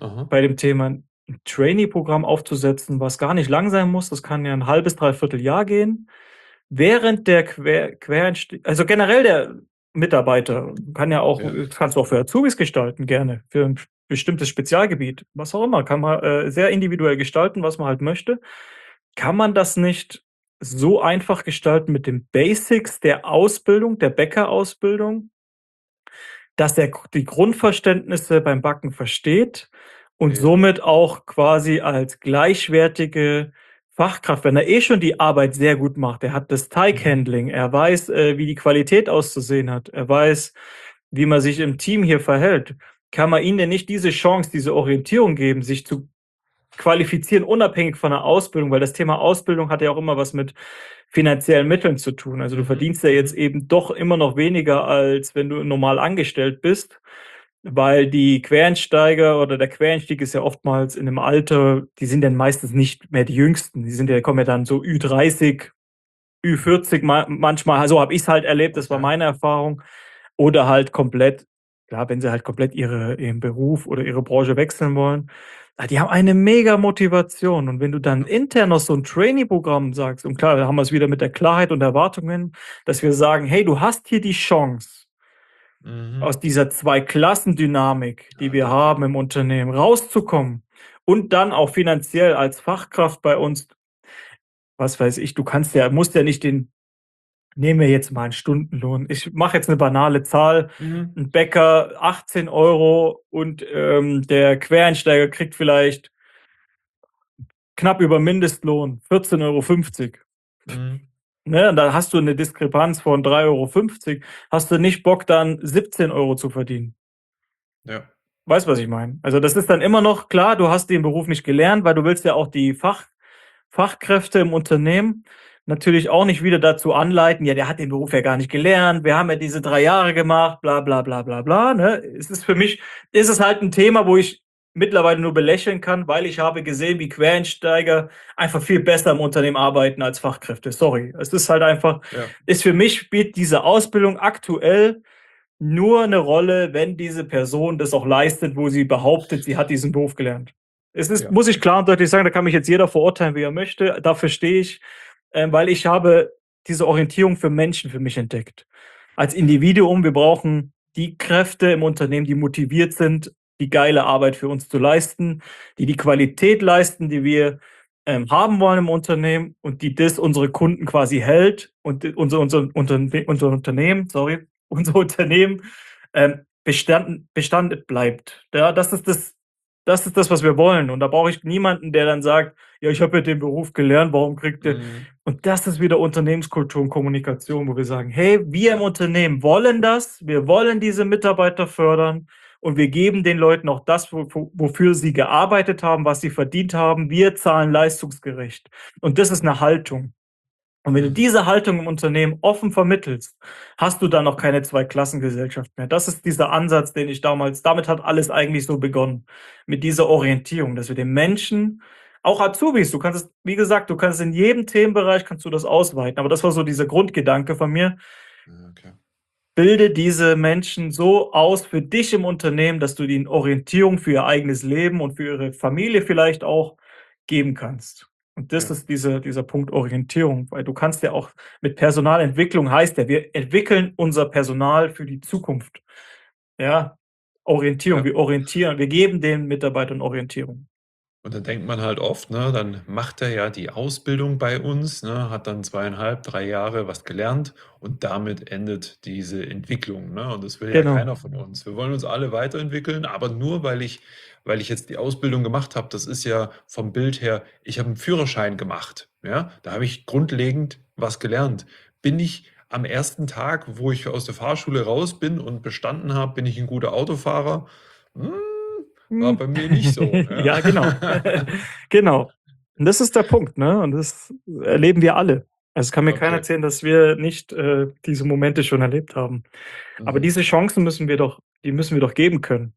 Aha. bei dem Thema 'n Trainee-Programm aufzusetzen, was gar nicht lang sein muss. Das kann ja 'n halbes, dreiviertel Jahr gehen. Während der Quer Quereinste also, generell der Mitarbeiter kann ja auch Ja. das kannst du auch für Azubis gestalten gerne, für 'n bestimmtes Spezialgebiet. Was auch immer, kann man, äh, sehr individuell gestalten, was man halt möchte. Kann man das nicht so einfach gestalten mit den Basics der Ausbildung, der Bäckerausbildung dass der Gr die Grundverständnisse beim Backen versteht und Ja. somit auch quasi als gleichwertige Fachkraft, wenn er eh schon die Arbeit sehr gut macht, er hat das Mhm. Teighandling, er weiß, äh, wie die Qualität auszusehen hat, er weiß, wie man sich im Team hier verhält. Kann man ihnen denn nicht diese Chance, diese Orientierung geben, sich zu qualifizieren, unabhängig von der Ausbildung? Weil das Thema Ausbildung hat ja auch immer was mit finanziellen Mitteln zu tun. Also, du Mhm, verdienst ja jetzt mhm. eben doch immer noch weniger, als wenn du normal angestellt bist, weil die Quereinsteiger oder der Quereinstieg ist ja oftmals in 'nem Alter die sind dann meistens nicht mehr die Jüngsten. Die sind ja kommen ja dann so Ü dreißig, Ü vierzig ma manchmal. So habe ich's halt erlebt, das war Okay. meine Erfahrung. Oder halt komplett ja, wenn sie halt komplett ihre ihren Beruf oder ihre Branche wechseln wollen. Ah, die haben eine Mega-Motivation und wenn du dann Ja. intern noch so 'n Trainee-Programm sagst und klar, da haben wir's wieder mit der Klarheit und Erwartungen, dass wir sagen: „Hey, du hast hier die Chance“ Mhm. „aus dieser Zwei-Klassen-Dynamik, die Ja, wir haben im definitiv. Unternehmen, rauszukommen und dann auch finanziell als Fachkraft bei uns“ Was weiß ich, du kannst ja musst ja nicht den nehmen wir jetzt mal 'n Stundenlohn. Ich mache jetzt 'ne banale Zahl, Mhm. 'n Bäcker achtzehn Euro und, ähm, der Quereinsteiger kriegt vielleicht knapp über Mindestlohn, vierzehn Euro fünfzig. Mhm. Ne, und da hast du 'ne Diskrepanz von drei Euro fünfzig. Hast du nicht Bock, dann siebzehn Euro zu verdienen? Ja. Weißt, was ich meine? Also, das ist dann immer noch klar, du hast den Beruf nicht gelernt, weil du willst ja auch die Fach Fachkräfte im Unternehmen natürlich auch nicht wieder dazu anleiten: „Ja, der hat den Beruf ja gar nicht gelernt. Wir haben ja diese drei Jahre gemacht, bla bla bla bla bla“, ne? Es ist für mich ist es halt 'n Thema, wo ich mittlerweile nur belächeln kann, weil ich habe gesehen, wie Quereinsteiger einfach viel besser im Unternehmen arbeiten als Fachkräfte. Sorry. Es ist halt einfach Ja. ist für mich spielt diese Ausbildung aktuell nur 'ne Rolle, wenn diese Person das auch leistet, wo sie behauptet, sie hat diesen Beruf gelernt. Es ist Ja. muss ich klar und deutlich sagen, da kann mich jetzt jeder verurteilen, wie er möchte. Dafür stehe ich, ähm, weil ich habe diese Orientierung für Menschen für mich entdeckt. Als Ja. Individuum, wir brauchen die Kräfte im Unternehmen, die motiviert sind, die geile Arbeit für uns zu leisten, die die Qualität leisten, die wir, ähm, haben wollen im Unternehmen und die das unsere Kunden quasi hält und d unser unser Unterne unser Unternehmen sorry, unser Unternehmen, ähm, bestanden Bestand bleibt. Ja, das ist das das ist das, was wir wollen. Und da brauche ich niemanden, der dann sagt: „Ja, ich habe ja den Beruf gelernt, warum kriegt der“ Mhm. und das ist wieder Unternehmenskultur und Kommunikation, wo wir sagen: „Hey, wir im Ja. Unternehmen wollen das. Wir wollen diese Mitarbeiter fördern und wir geben den Leuten auch das, wo wo wofür sie gearbeitet haben, was sie verdient haben. Wir zahlen leistungsgerecht.“ Und das ist 'ne Haltung. Und wenn du Mhm. diese Haltung im Unternehmen offen vermittelst, hast du dann auch keine Zweiklassengesellschaft mehr. Das ist dieser Ansatz, den ich damals damit hat alles eigentlich so begonnen, mit dieser Orientierung, dass wir den Menschen auch Azubis, du kannst es wie gesagt, du kannst in jedem Themenbereich kannst du das ausweiten, aber das war so dieser Grundgedanke von mir Ah, okay. bilde diese Menschen so aus für dich im Unternehmen, dass du ihnen Orientierung für ihr eigenes Leben und für ihre Familie vielleicht auch geben kannst. Und das Ja. ist dieser dieser Punkt Orientierung, weil du kannst ja auch mit Personalentwicklung heißt ja, wir entwickeln unser Personal für die Zukunft. Ja, Orientierung, Ja. wir orientieren wir geben den Mitarbeitern Orientierung. Und dann denkt man halt oft, ne, dann macht er ja die Ausbildung bei uns, ne, hat dann zweieinhalb, drei Jahre was gelernt und damit endet diese Entwicklung, ne? Und das will ja Genau. keiner von uns. Wir wollen uns alle weiterentwickeln, aber nur weil ich weil ich jetzt die Ausbildung gemacht habe, das ist ja vom Bild her ich habe 'n Führerschein gemacht, ja? Da habe ich grundlegend was gelernt. Bin ich am ersten Tag, wo ich aus der Fahrschule raus bin und bestanden habe, bin ich 'n guter Autofahrer? Hm, war Hm. bei mir nicht so, ja. Ja, genau. Genau. Und das ist der Punkt, ne? Und das erleben wir alle. Also, es kann mir keiner Okay. erzählen, dass wir nicht, äh, diese Momente schon erlebt haben. Aber Mhm. diese Chancen müssen wir doch die müssen wir doch geben können.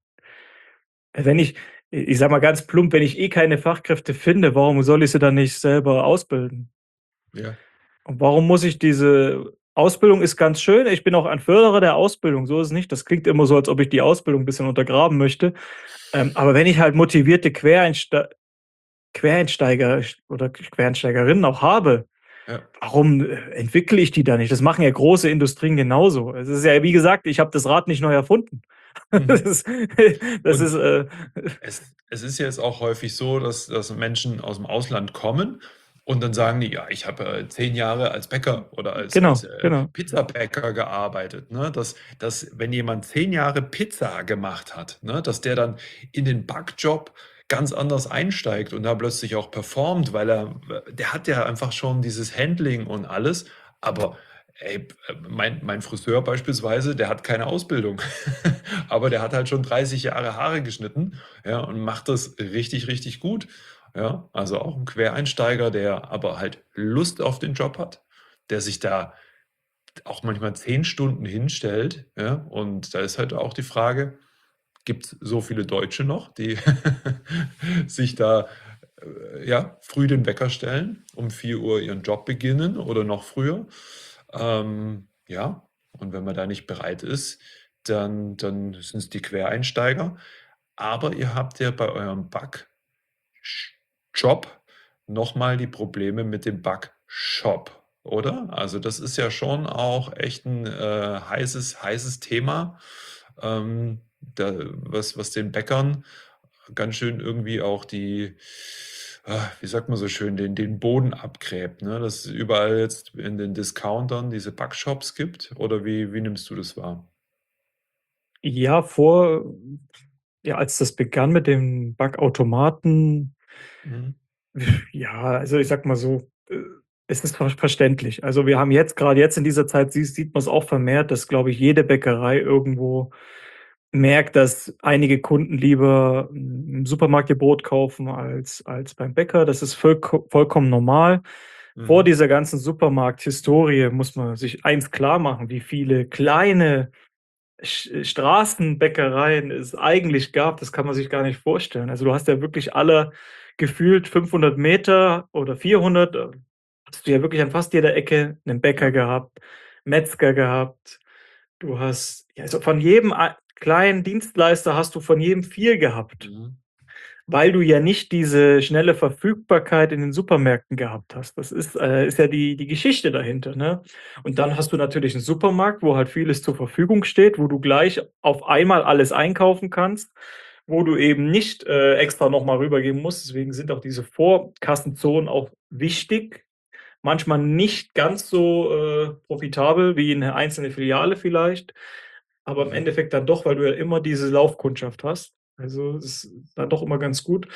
Wenn ich i ich sage mal ganz plump, wenn ich eh keine Fachkräfte finde, warum soll ich sie dann nicht selber ausbilden? Ja. Und warum muss ich diese Ausbildung ist ganz schön. Ich bin auch ein Förderer der Ausbildung, so ist es nicht. Das klingt immer so, als ob ich die Ausbildung 'n bisschen untergraben möchte. Ähm, aber wenn ich halt motivierte Quereinstei Quereinsteiger sch oder Quereinsteigerinnen auch habe, Ja. warum, äh, entwickle ich die da nicht? Das machen ja große Industrien genauso. Es ist ja wie gesagt, ich habe das Rad nicht neu erfunden. Das Mhm. ist das ist, Und äh es es ist jetzt auch häufig so, dass dass Menschen aus'm Ausland kommen und dann sagen die: „Ja, ich habe, äh, zehn Jahre als Bäcker oder als als, Genau, äh, genau. Pizzabäcker gearbeitet“, ne? Dass dass wenn jemand zehn Jahre Pizza gemacht hat, ne, dass der dann in den Backjob ganz anders einsteigt und da plötzlich auch performt, weil er w der hat ja einfach schon dieses Handling und alles. Aber ey, p äh, mein mein Friseur beispielsweise, der hat keine Ausbildung. Aber der hat halt schon dreißig Jahre Haare geschnitten, ja, und macht das richtig, richtig gut, ja? Also, auch 'n Quereinsteiger, der aber halt Lust auf den Job hat, der sich da auch manchmal zehn Stunden hinstellt, ja? Und da ist halt auch die Frage: Gibt's so viele Deutsche noch, die sich da, äh, ja, früh den Wecker stellen, um vier Uhr ihren Job beginnen oder noch früher? Ähm, ja, und wenn man da nicht bereit ist, dann dann sind's die Quereinsteiger. Aber ihr habt ja bei eurem Back sch Job noch mal die Probleme mit dem Backshop, oder? Also, das ist ja schon auch echt 'n, äh, heißes heißes Thema, ähm, da was was den Bäckern ganz schön irgendwie auch die ah, wie sagt man so schön, den den Boden abgräbt, ne? Dass es überall jetzt in den Discountern diese Backshops gibt oder wie wie nimmst du das wahr? Ja, vor ja, als das begann mit den Backautomaten Mhm. ja, also, ich sage mal so, äh, es ist ver verständlich. Also, wir haben jetzt grade jetzt in dieser Zeit sie sieht man's auch vermehrt, dass, glaube ich, jede Bäckerei irgendwo merkt, dass einige Kunden lieber im Supermarkt ihr Brot kaufen als als beim Bäcker. Das ist vollko vollkommen normal. Vor Mhm. dieser ganzen Supermarkthistorie muss man sich eins klarmachen, wie viele kleine Sch Straßenbäckereien es eigentlich gab, das kann man sich gar nicht vorstellen. Also, du hast ja wirklich alle gefühlt fünfhundert Meter oder vierhundert, äh, hast du ja wirklich an fast jeder Ecke 'nen Bäcker Ja. gehabt, Metzger gehabt. Du hast ja, also, von jedem ei kleinen Dienstleister hast du von jedem viel gehabt, Mhm. weil du ja nicht diese schnelle Verfügbarkeit in den Supermärkten gehabt hast. Das ist äh, ist ja die die Geschichte dahinter, ne? Und dann hast du natürlich 'n Supermarkt, wo halt vieles zur Verfügung steht, wo du gleich auf einmal alles einkaufen kannst, wo du eben nicht, äh, extra noch mal rübergehen musst. Deswegen sind auch diese Vorkassenzonen auch wichtig. Manchmal nicht ganz so, äh, profitabel wie 'ne einzelne Filiale vielleicht, aber im Mhm. Endeffekt dann doch, weil du ja immer diese Laufkundschaft hast. Also, es ist dann doch immer ganz gut.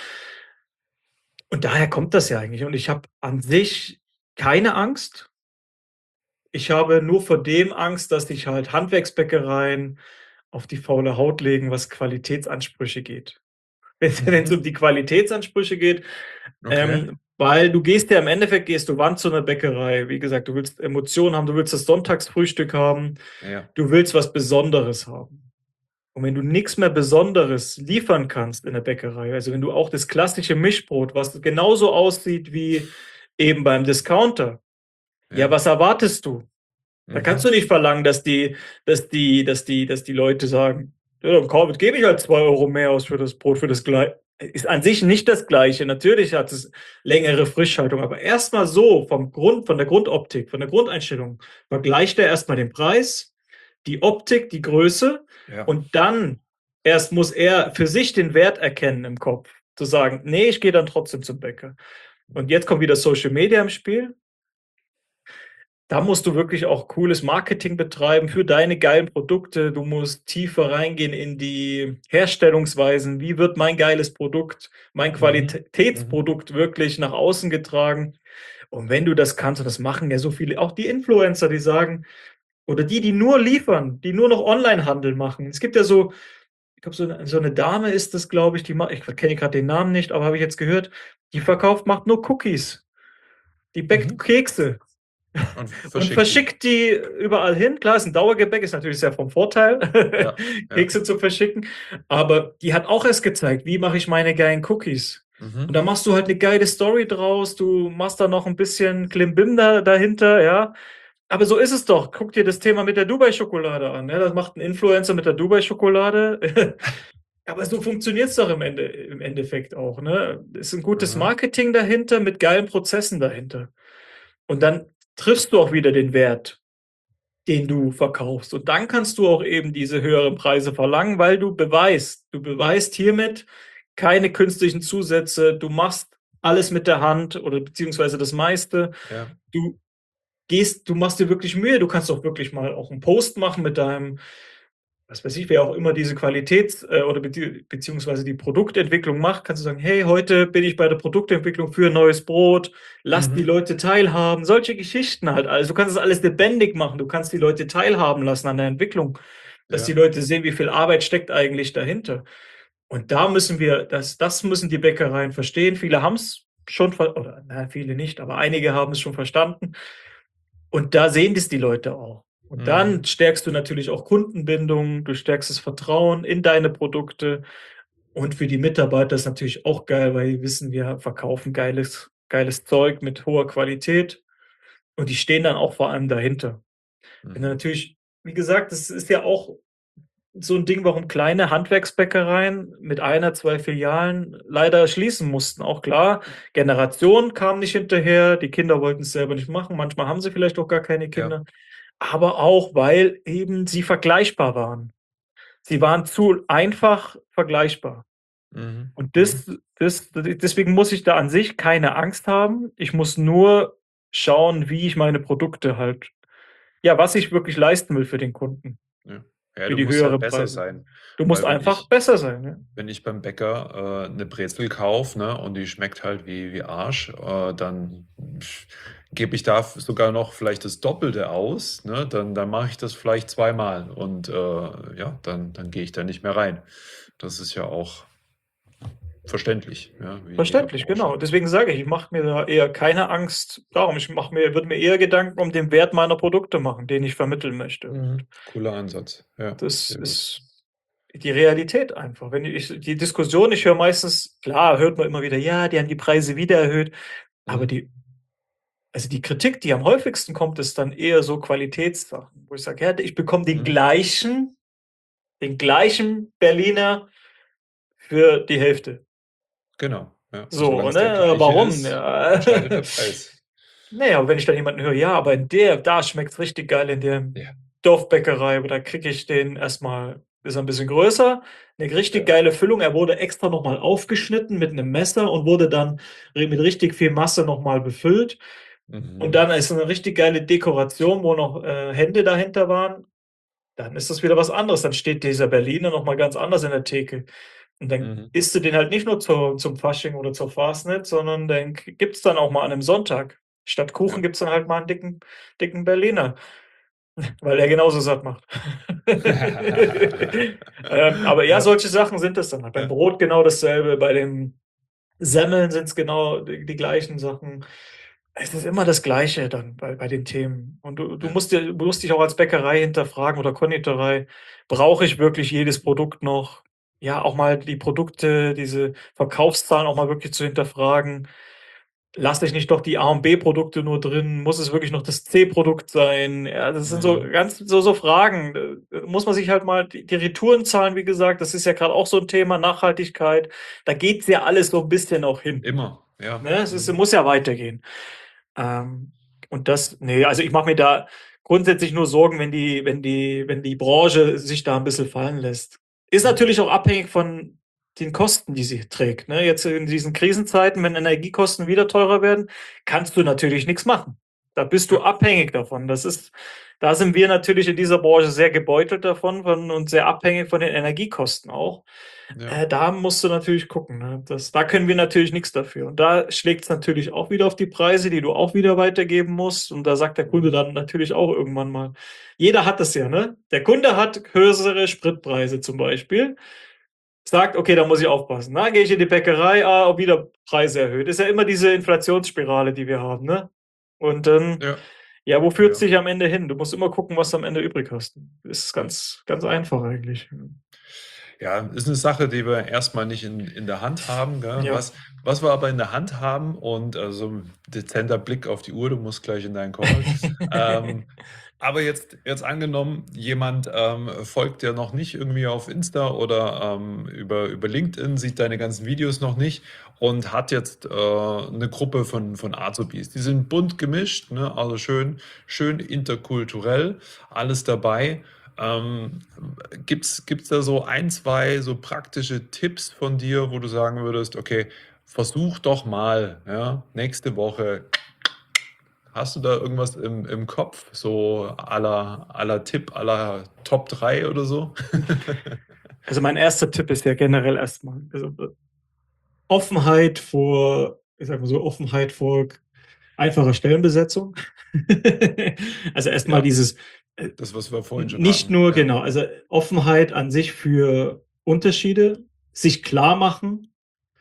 Und daher kommt das ja eigentlich und ich habe an sich keine Angst. Ich habe nur vor dem Angst, dass sich halt Handwerksbäckereien auf die faule Haut legen, was Qualitätsansprüche geht. Wenn's wenn's Mhm. um die Qualitätsansprüche geht, Okay. ähm, weil du gehst ja im Endeffekt gehst du wann zu 'ner Bäckerei? Wie gesagt, du willst Emotionen haben, du willst das Sonntagsfrühstück haben, Ja. du willst was Besonderes haben. Und wenn du nix mehr Besonderes liefern kannst in der Bäckerei, also, wenn du auch das klassische Mischbrot, was genauso aussieht wie eben beim Discounter, ja, Ja. was erwartest du? Da kannst du Mhm. nicht verlangen, dass die dass die dass die dass die Leute sagen: „Ja, dann kau gebe ich halt zwei Euro mehr aus für das Brot, für das glei“ ist an sich nicht das Gleiche. Natürlich hat es längere Frischhaltung, aber erst mal so vom Grund von der Grundoptik, von der Grundeinstellung vergleicht er erst mal den Preis, die Optik, die Größe Ja. und dann erst muss er für sich den Wert erkennen im Kopf, zu sagen: „Ne, ich gehe dann trotzdem zum Bäcker.“ Und jetzt kommt wieder Social Media im Spiel. Da musst du wirklich auch cooles Marketing betreiben für deine geilen Produkte. Du musst tiefer reingehen in die Herstellungsweisen. Wie wird mein geiles Produkt, mein Mhm. Mhm. Qualitätsprodukt wirklich nach außen getragen? Und wenn du das kannst und das machen ja so viele, auch die Influencer, die sagen oder die, die nur liefern, die nur noch Onlinehandel machen. Es gibt ja so ich glaube, so 'ne so 'ne Dame ist das, glaube ich, die ma ich kenne grad den Namen nicht, aber habe ich jetzt gehört, die verkauft macht nur Cookies. Die bäckt Mhm. Kekse Und und verschickt die. verschickt die überall hin. Klar, ist 'n Dauergebäck, ist natürlich sehr vom Vorteil, Ja, ja. Kekse zu verschicken, aber die hat auch erst gezeigt: „Wie mache ich meine geilen Cookies?“ Und Mhm. da machst du halt 'ne geile Story draus. Du machst da noch 'n bisschen Klimbim da dahinter, ja? Aber so ist es doch. Guck dir das Thema mit der Dubai-Schokolade an, ne? Das macht 'n Influencer mit der Dubai-Schokolade. Aber so funktioniert's doch im Ende im Endeffekt auch, ne? Ist 'n gutes Mhm. Marketing dahinter mit geilen Prozessen dahinter. Und dann triffst du auch wieder den Wert, den du verkaufst. Und dann kannst du auch eben diese höheren Preise verlangen, weil du beweist du beweist hiermit keine künstlichen Zusätze. Du machst alles mit der Hand oder beziehungsweise das meiste. Ja. Du gehst du machst dir wirklich Mühe. Du kannst auch wirklich mal auch 'n Post machen mit deinem was weiß ich, wer auch immer diese Qualitäts äh, oder bezieh beziehungsweise die Produktentwicklung macht, kannst du sagen: „Hey, heute bin ich bei der Produktentwicklung für 'n neues Brot. Lasst die Mhm. Leute teilhaben.“ Solche Geschichten halt. Also, du kannst das alles lebendig machen. Du kannst die Leute teilhaben lassen an der Entwicklung, dass die Ja. Leute sehen, wie viel Arbeit steckt eigentlich dahinter. Und da müssen wir das das müssen die Bäckereien verstehen. Viele haben's schon ver oder na, viele nicht, aber einige haben es schon verstanden. Und da sehen das die Leute auch. Und dann Mhm. stärkst du natürlich auch Kundenbindung, du stärkst das Vertrauen in deine Produkte. Und für die Mitarbeiter ist natürlich auch geil, weil die wissen, wir verkaufen geiles geiles Zeug mit hoher Qualität und die stehen dann auch vor allem dahinter. Wenn du Mhm. natürlich wie gesagt, das ist ja auch so 'n Ding, warum kleine Handwerksbäckereien mit einer, zwei Filialen leider schließen mussten. Auch klar, Generation kam nicht hinterher, die Kinder wollten's selber nicht machen. Manchmal haben sie vielleicht auch gar keine Ja. Kinder, aber auch, weil eben sie vergleichbar waren. Sie waren zu einfach vergleichbar. Mhm. Und Mhm. das das d deswegen muss ich da an sich keine Angst haben. Ich muss nur schauen, wie ich meine Produkte halt ja, was ich wirklich leisten will für den Kunden, Ja. Ja, für du die musst halt höheren besser Preise. sein, Du musst weil wenn einfach ich besser sein, ja. wenn ich beim Bäcker, äh, 'ne Brezel kaufe, ne, und die schmeckt halt wie wie Arsch, äh, dann gebe ich da f sogar noch vielleicht das Doppelte aus, ne? Dann dann mache ich das vielleicht zweimal und, äh, ja, dann dann gehe ich da nicht mehr rein. Das ist ja auch verständlich, ja, wie in jeder Verständlich, Branche. genau. Deswegen sage ich, ich mache mir da eher keine Angst darum. Ich mache mir würde mir eher Gedanken um den Wert meiner Produkte machen, den ich vermitteln möchte. Und Mhm. Cooler Ansatz. Ja, das sehr gut. ist die Realität einfach. Wenn ich die Diskussion ich höre meistens klar, hört man immer wieder: „Ja, die haben die Preise wieder erhöht.“ Aber Mhm. die also, die Kritik, die am häufigsten kommt, ist dann eher so Qualitätssachen, wo ich sage: „Ja, ich bekomme den Mhm. gleichen den gleichen Berliner für die Hälfte.“ Genau, ja. Und So, solange es der ne? gleiche Warum? ist, entscheidet der Ja. Preis. Na ja, wenn ich dann jemanden höre: „Ja, aber in der da schmeckt's richtig geil in der Ja. Dorfbäckerei, aber da kriege ich den erst mal ist er 'n bisschen größer, 'ne richtig Ja. geile Füllung. Er wurde extra noch mal aufgeschnitten mit 'nem Messer und wurde dann ri mit richtig viel Masse noch mal befüllt. Und Mhm. dann ist 'ne richtig geile Dekoration, wo noch, äh, Hände dahinter waren.“ Dann ist das wieder was anderes. Dann steht dieser Berliner noch mal ganz anders in der Theke. Und dann Mhm. isst du den halt nicht nur zur zum Fasching oder zur Fasnet, sondern den g gibt's dann auch mal an 'nem Sonntag. Statt Kuchen Ja. gibt's dann halt mal 'n dicken dicken Berliner, weil der genauso satt macht. Ähm, aber ja, Ja. solche Sachen sind das dann halt. Beim Ja. Brot genau dasselbe, bei den Semmeln sind's genau d die gleichen Sachen. Es ist immer das Gleiche dann bei bei den Themen. Und du du Ja. musst dir du musst dich auch als Bäckerei hinterfragen oder Konditorei: „Brauche ich wirklich jedes Produkt noch?“ Ja, auch mal die Produkte, diese Verkaufszahlen auch mal wirklich zu hinterfragen. Lasse ich nicht doch die A und B-Produkte nur drin? Muss es wirklich noch das C-Produkt sein? Ja, das sind so Mhm. ganz so so Fragen. Äh, muss man sich halt mal die die Retourenzahlen, wie gesagt, das ist ja grad auch so 'n Thema, Nachhaltigkeit. Da geht's ja alles so 'n bisschen auch hin, Immer, ja. ne? Es ist Mhm. muss ja weitergehen. Ähm, und das ne, also, ich mache mir da grundsätzlich nur Sorgen, wenn die wenn die wenn die Branche sich da 'n bisschen fallen lässt. Ist Mhm. natürlich auch abhängig von den Kosten, die sie trägt, ne? Jetzt in diesen Krisenzeiten, wenn Energiekosten wieder teurer werden, kannst du natürlich nix machen. Da bist du Ja. abhängig davon. Das ist da sind wir natürlich in dieser Branche sehr gebeutelt davon von und sehr abhängig von den Energiekosten auch. Ja. Äh, da musst du natürlich gucken, ne? Das da können wir natürlich nix dafür. Und da schlägt's natürlich auch wieder auf die Preise, die du auch wieder weitergeben musst. Und da sagt der Kunde Mhm. dann natürlich auch irgendwann mal jeder hat das ja, ne? Der Kunde hat höhere Spritpreise zum Beispiel, sagt: „Okay, da muss ich aufpassen.“ Dann gehe ich in die Bäckerei, ah, wieder Preise erhöht. Ist ja immer diese Inflationsspirale, die wir haben, ne? Und dann Ja. ja, wo führt's Ja. dich am Ende hin? Du musst immer gucken, was du am Ende übrig hast. Ist Ja. ganz ganz einfach eigentlich, mhm. Ja, ist eine Sache, die wir erstmal nicht in in der Hand haben, gell? Ja. Was was wir aber in der Hand haben und, also, 'n dezenter Blick auf die Uhr, du musst gleich in deinen Call. Ähm, aber jetzt jetzt angenommen, jemand, ähm, folgt dir noch nicht irgendwie auf Insta oder, ähm, über über LinkedIn, sieht deine ganzen Videos noch nicht und hat jetzt, äh, 'ne Gruppe von von Azubis. Die sind bunt gemischt, ne, also schön schön interkulturell, alles dabei. Ähm, gibt's gibt's da so ein, zwei so praktische Tipps von dir, wo du sagen würdest: „Okay, versuch doch mal, ja, nächste Woche.“ Hast du da irgendwas im im Kopf, so à la à la Tipp, à la Top drei oder so? Also, mein erster Tipp ist ja generell erstmal, also, äh, Offenheit vor ich sage mal so, Offenheit vor k einfacher Stellenbesetzung. Also, erstmal Ja, dieses, äh, das, was wir vorhin n schon nicht hatten, nur ja. genau, also, Offenheit an sich für Unterschiede, sich klar machen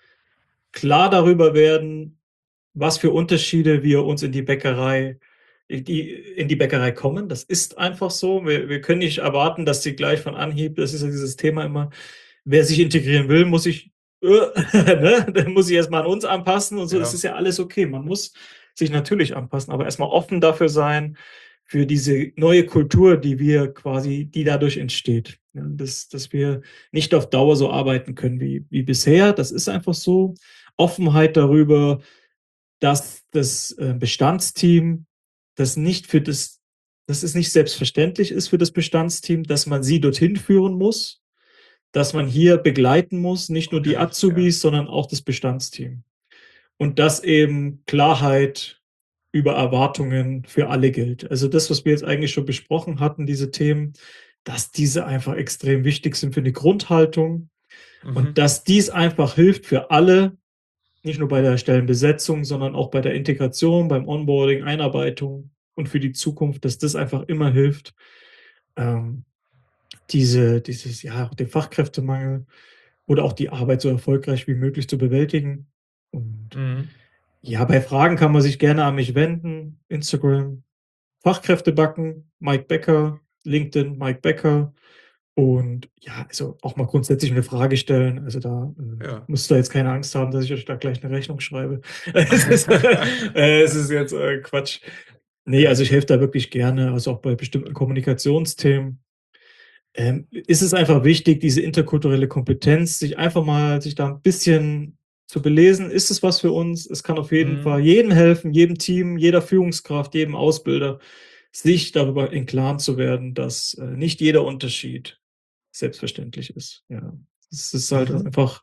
klar darüber werden, was für Unterschiede wir uns in die Bäckerei in die in die Bäckerei kommen. Das ist einfach so. Wir wir können nicht erwarten, dass sie gleich von Anhieb das ist ja dieses Thema immer, wer sich integrieren will, muss sich äh, ne, der muss sich erst mal an uns anpassen und so. Das Ja. ist ja alles okay. Man muss sich natürlich anpassen, aber erst mal offen dafür sein, für diese neue Kultur, die wir quasi die dadurch entsteht, ne? Dass dass wir nicht auf Dauer so arbeiten können wie wie bisher. Das ist einfach so. Offenheit darüber, dass das, äh, Bestandsteam das nicht für das dass es nicht selbstverständlich ist für das Bestandsteam, dass man sie dorthin führen muss, dass man hier begleiten muss, nicht nur die Okay, ja. Azubis, sondern auch das Bestandsteam. Und dass eben Klarheit über Erwartungen für alle gilt. Also, das, was wir jetzt eigentlich schon besprochen hatten, diese Themen, dass diese einfach extrem wichtig sind für die Grundhaltung und Mhm. dass dies einfach hilft für alle, nicht nur bei der Stellenbesetzung, sondern auch bei der Integration, beim Onboarding, Einarbeitung und für die Zukunft, dass das einfach immer hilft, ähm, diese dieses ja, den Fachkräftemangel oder auch die Arbeit so erfolgreich wie möglich zu bewältigen. Und Mhm. ja, bei Fragen kann man sich gerne an mich wenden. Instagram, Fachkräftebacken, Mike Becker, LinkedIn, Mike Becker. Und ja, also auch mal grundsätzlich 'ne Frage stellen. Also, da, äh, Ja. müsst ihr jetzt keine Angst haben, dass ich euch da gleich 'ne Rechnung schreibe. Es ist äh, es ist jetzt, äh, Quatsch. Ne, Ja. also, ich helfe da wirklich gerne, also, auch bei bestimmten Kommunikationsthemen. Ähm, ist es einfach wichtig, diese interkulturelle Kompetenz, sich einfach mal sich da 'n bisschen zu belesen. Ist es was für uns? Es kann auf jeden Mhm. Fall jedem helfen, jedem Team, jeder Führungskraft, jedem Ausbilder, sich darüber im Klaren zu werden, dass, äh, nicht jeder Unterschied selbstverständlich ist, ja. Es ist halt Mhm. einfach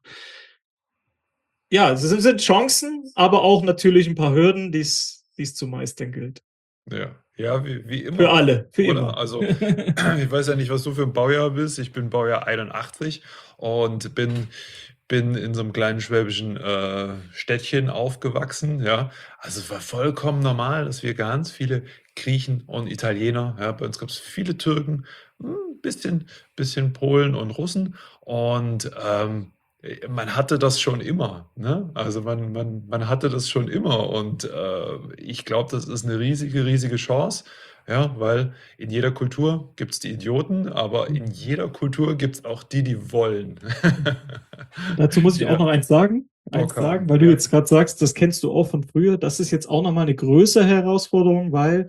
ja, es si sind Chancen, aber auch natürlich 'n paar Hürden, die's die's zu meistern gilt. Ja, ja, wie wie Für immer, alle, für oder? immer. Also, ich weiß ja nicht, was du für 'n Baujahr bist. Ich bin Baujahr einundachtzig und bin bin in so 'nem kleinen schwäbischen, äh, Städtchen aufgewachsen, ja. Also, es war vollkommen normal, dass wir ganz viele Griechen und Italiener ja, bei uns gab's viele Türken, hm, bisschen bisschen Polen und Russen und, ähm, äh, man hatte das schon immer, ne? Also, man man man hatte das schon immer und, äh, ich glaube, das ist 'ne riesige, riesige Chance, ja, weil in jeder Kultur gibt's die Idioten, aber in Mhm. jeder Kultur gibt's auch die, die wollen. Mhm. Dazu muss ich auch Ja. noch eins sagen eins Okay, sagen, weil du ja. jetzt grad sagst, das kennst du auch von früher. Das ist jetzt auch noch mal 'ne größere Herausforderung, weil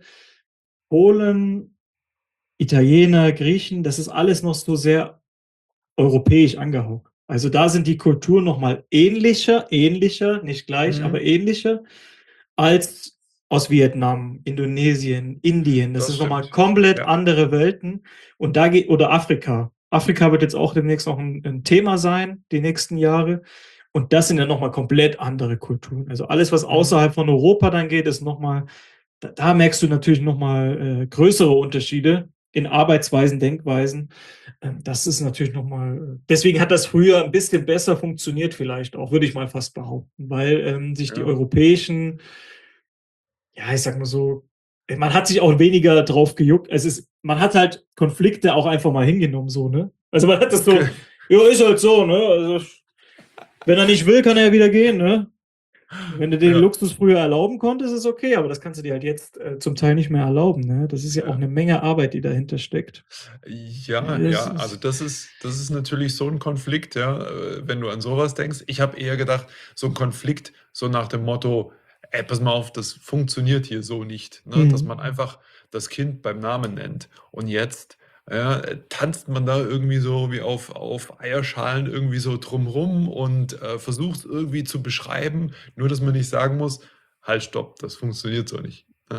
Polen, Italiener, Griechen, das ist alles noch so sehr europäisch angehaucht. Also, da sind die Kulturen noch mal ähnlicher ähnlicher, nicht gleich, aber Mhm. ähnlicher als aus Vietnam, Indonesien, Indien. Das Das ist noch mal stimmt, komplett ja. andere Welten und da geht oder Afrika. Afrika wird jetzt auch demnächst noch 'n 'n Thema sein, die nächsten Jahre. Und das sind ja noch mal komplett andere Kulturen. Also, alles, was Mhm. außerhalb von Europa dann geht, ist noch mal da da merkst du natürlich noch mal, äh, größere Unterschiede in Arbeitsweisen, Denkweisen. Ähm, das ist natürlich noch mal äh, deswegen hat das früher 'n bisschen besser funktioniert vielleicht auch, würde ich mal fast behaupten, weil, ähm, sich die Ja. europäischen ja, ich sage mal so, äh, man hat sich auch weniger drauf gejuckt. Es ist man hat halt Konflikte auch einfach mal hingenommen so, ne? Also, man hat das so: Okay. „Ja, ist halt so, ne? Also, wenn er nicht will, kann er ja wieder gehen, ne?“ Wenn du dir den Ja, Luxus früher erlauben konntest, ist es okay, aber das kannst du dir halt jetzt, äh, zum Teil nicht mehr erlauben, ne? Das ist ja auch ja. 'ne Menge Arbeit, die dahinter steckt. Ja, Es ja, also ist das ist das ist natürlich so 'n Konflikt, ja, äh, wenn du an so was denkst. Ich habe eher gedacht, so 'n Konflikt, so nach dem Motto: „Ey, pass mal auf, das funktioniert hier so nicht“, ne? Dass Mhm. man einfach das Kind beim Namen nennt. Und jetzt, ja, äh, tanzt man da irgendwie so wie auf auf Eierschalen irgendwie so drum rum und, äh, versucht's irgendwie zu beschreiben, nur dass man nicht sagen muss: „Halt, stopp, das funktioniert so nicht“, ne?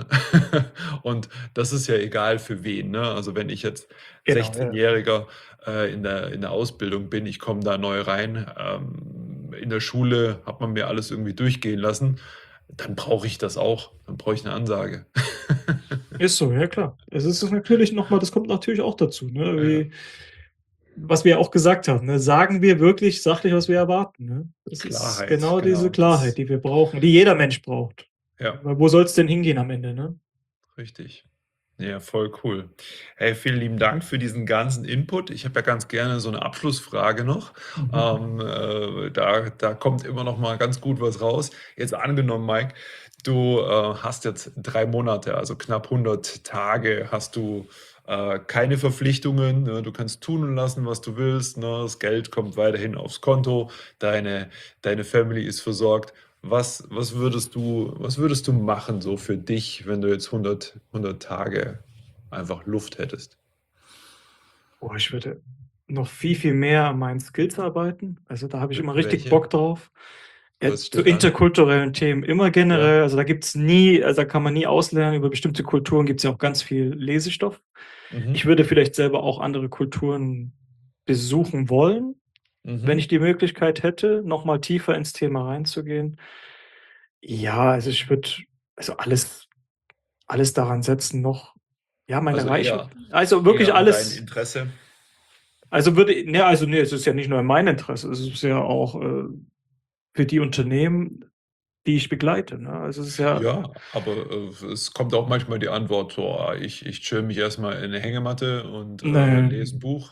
Und das ist ja egal für wen, ne? Also, wenn ich jetzt Genau, ja. Sechzehnjähriger, äh, in der in der Ausbildung bin, ich komme da neu rein, ähm, in der Schule hat man mir alles irgendwie durchgehen lassen, dann brauche ich das auch. Dann brauche ich 'ne Ansage. Ist so, ja klar. Es ist natürlich noch mal das kommt natürlich auch dazu, ne, Ja. wie was wir ja auch gesagt haben, ne? Sagen wir wirklich sachlich, was wir erwarten, ne? Das ist Klarheit, genau diese genau, das Klarheit, die wir brauchen, die jeder Mensch braucht. Ja. Weil wo soll's denn hingehen am Ende, ne? Richtig. Ja, voll cool. Hey, vielen lieben Dank für diesen ganzen Input. Ich habe ja ganz gerne so 'ne Abschlussfrage noch. Mhm. Ähm, äh, da da kommt immer noch mal ganz gut was raus. Jetzt angenommen, Mike, du, äh, hast jetzt drei Monate, also knapp hundert Tage hast du, äh, keine Verpflichtungen, ne? Du kannst tun und lassen, was du willst, ne? Das Geld kommt weiterhin aufs Konto, deine deine Family ist versorgt. Was was würdest du was würdest du machen so für dich, wenn du jetzt hundert hundert Tage einfach Luft hättest? Boah, ich würde noch viel, viel mehr an meinen Skills arbeiten. Also, da habe ich W immer richtig welche? Bock drauf. Ja, Was zu steht an? interkulturellen Themen immer Ja. generell. Also, da gibt's nie also, da kann man nie auslernen. Über bestimmte Kulturen gibt's ja auch ganz viel Lesestoff. Ich Mhm. würde vielleicht selber auch andere Kulturen besuchen wollen, wenn ich Mhm. die Möglichkeit hätte, noch mal tiefer ins Thema reinzugehen. Ja, also, ich würde also, alles alles daran setzen noch ja, meine Also, Reichwe eher also, wirklich eher an dein alles Interesse? Also, würde ne, also, ne, es ist ja nicht nur in mein Interesse, es ist ja auch, äh, für die Unternehmen, die ich begleite, ne? Also, es ist ja Ja, aber, äh, es kommt auch manchmal die Antwort so: „Ah, ich ich chill mich erst mal in 'ne Hängematte und, äh, Ne. lese 'n Buch.“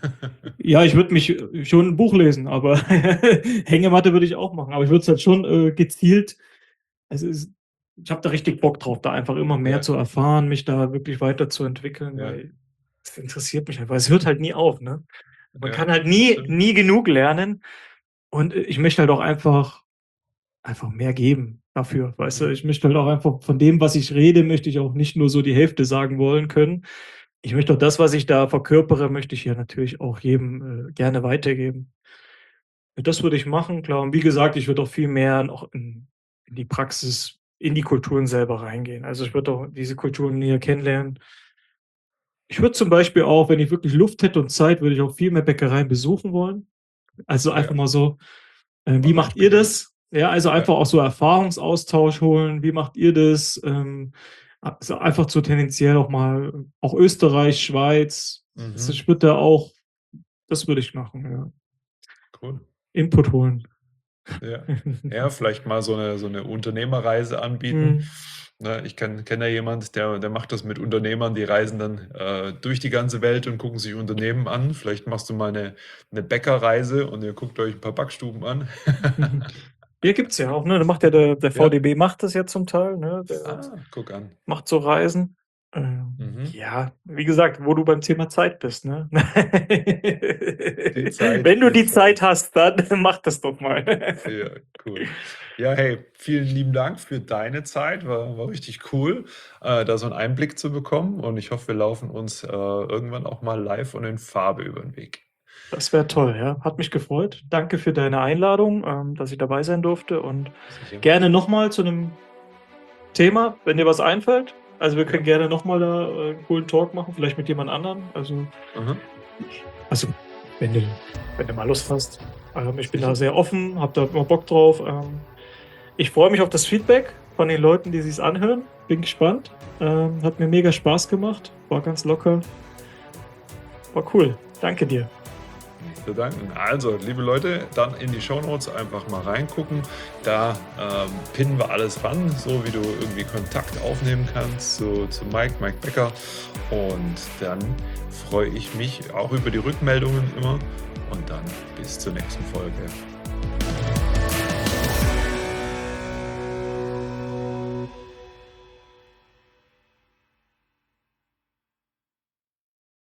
Ja, ich würde mich äh, schon 'n Buch lesen, aber Hängematte würde ich auch machen. Aber ich würde es halt schon, äh, gezielt es ist ich habe da richtig Bock drauf, da einfach immer mehr Ja. zu erfahren, mich da wirklich weiterzuentwickeln, Ja. weil es interessiert mich einfach. Es hört halt nie auf, ne? Man Ja, kann halt das nie stimmt. nie genug lernen und, äh, ich möchte halt auch einfach einfach mehr geben dafür, weißt du? Mhm. Ich möchte halt auch einfach von dem, was ich rede, möchte ich auch nicht nur so die Hälfte sagen wollen können. Ich möchte auch das, was ich da verkörpere, möchte ich ja natürlich auch jedem, äh, gerne weitergeben. Das würde ich machen, klar. Und wie gesagt, ich würde auch viel mehr noch in in die Praxis, in die Kulturen selber reingehen. Also, ich würde auch diese Kulturen näher kennenlernen. Ich würde zum Beispiel auch, wenn ich wirklich Luft hätte und Zeit, würde ich auch viel mehr Bäckereien besuchen wollen. Also, einfach Ja. mal so, äh: Mal „Wie macht ihr reinspielen. das?“ Ja, also, Ja. einfach auch so Erfahrungsaustausch holen. „Wie macht ihr das?“ Ähm, a so einfach so tendenziell auch mal auch Österreich, Schweiz. Also, Mhm. ich würde da auch das würde ich machen, ja. Cool. Input holen. Ja. Ja, vielleicht mal so 'ne so 'ne Unternehmerreise anbieten. Mhm. Ne, ich kenn kenne da jemand, der der macht das mit Unternehmern, die reisen dann, äh, durch die ganze Welt und gucken sich Unternehmen an. Vielleicht machst du mal 'ne 'ne Bäckerreise und ihr guckt euch 'n paar Backstuben an. Ja, gibt's ja auch, ne? Da macht ja der der Ja. VDB macht das ja zum Teil, ne? Der Ah, guck an. macht so Reisen. Ähm, Mhm. ja, wie gesagt, wo du beim Thema Zeit bist, ne? Die Zeit, Wenn du die die Zeit Zeit. hast, dann mach das doch mal. Ja, cool. Ja, hey, vielen lieben Dank für deine Zeit. War war richtig cool, äh, da so 'n Einblick zu bekommen und ich hoffe, wir laufen uns, äh, irgendwann auch mal live und in Farbe über 'n Weg. Das wäre toll, ja. Hat mich gefreut. Danke für deine Einladung, ähm, dass ich dabei sein durfte und Sicher. gerne noch mal zu 'nem Thema, wenn dir was einfällt. Also, wir können Ja. gerne noch mal da, äh, 'n coolen Talk machen, vielleicht mit jemand anderem. Also Mhm. also, wenn du wenn du mal Lust hast. Ähm, ich bin da Sicher. sehr offen, habe da immer Bock drauf. Ähm, ich freue mich auf das Feedback von den Leuten, die sich's anhören. Bin gespannt. Ähm, hat mir mega Spaß gemacht, war ganz locker. War cool. Danke dir. Nicht zu danken. Also, liebe Leute, dann in die Shownotes einfach mal reingucken. Da, ähm, pinnen wir alles ran, so wie du irgendwie Kontakt aufnehmen kannst zu zu Mike Mike Becker. Und dann freue ich mich auch über die Rückmeldungen immer und dann bis zur nächsten Folge.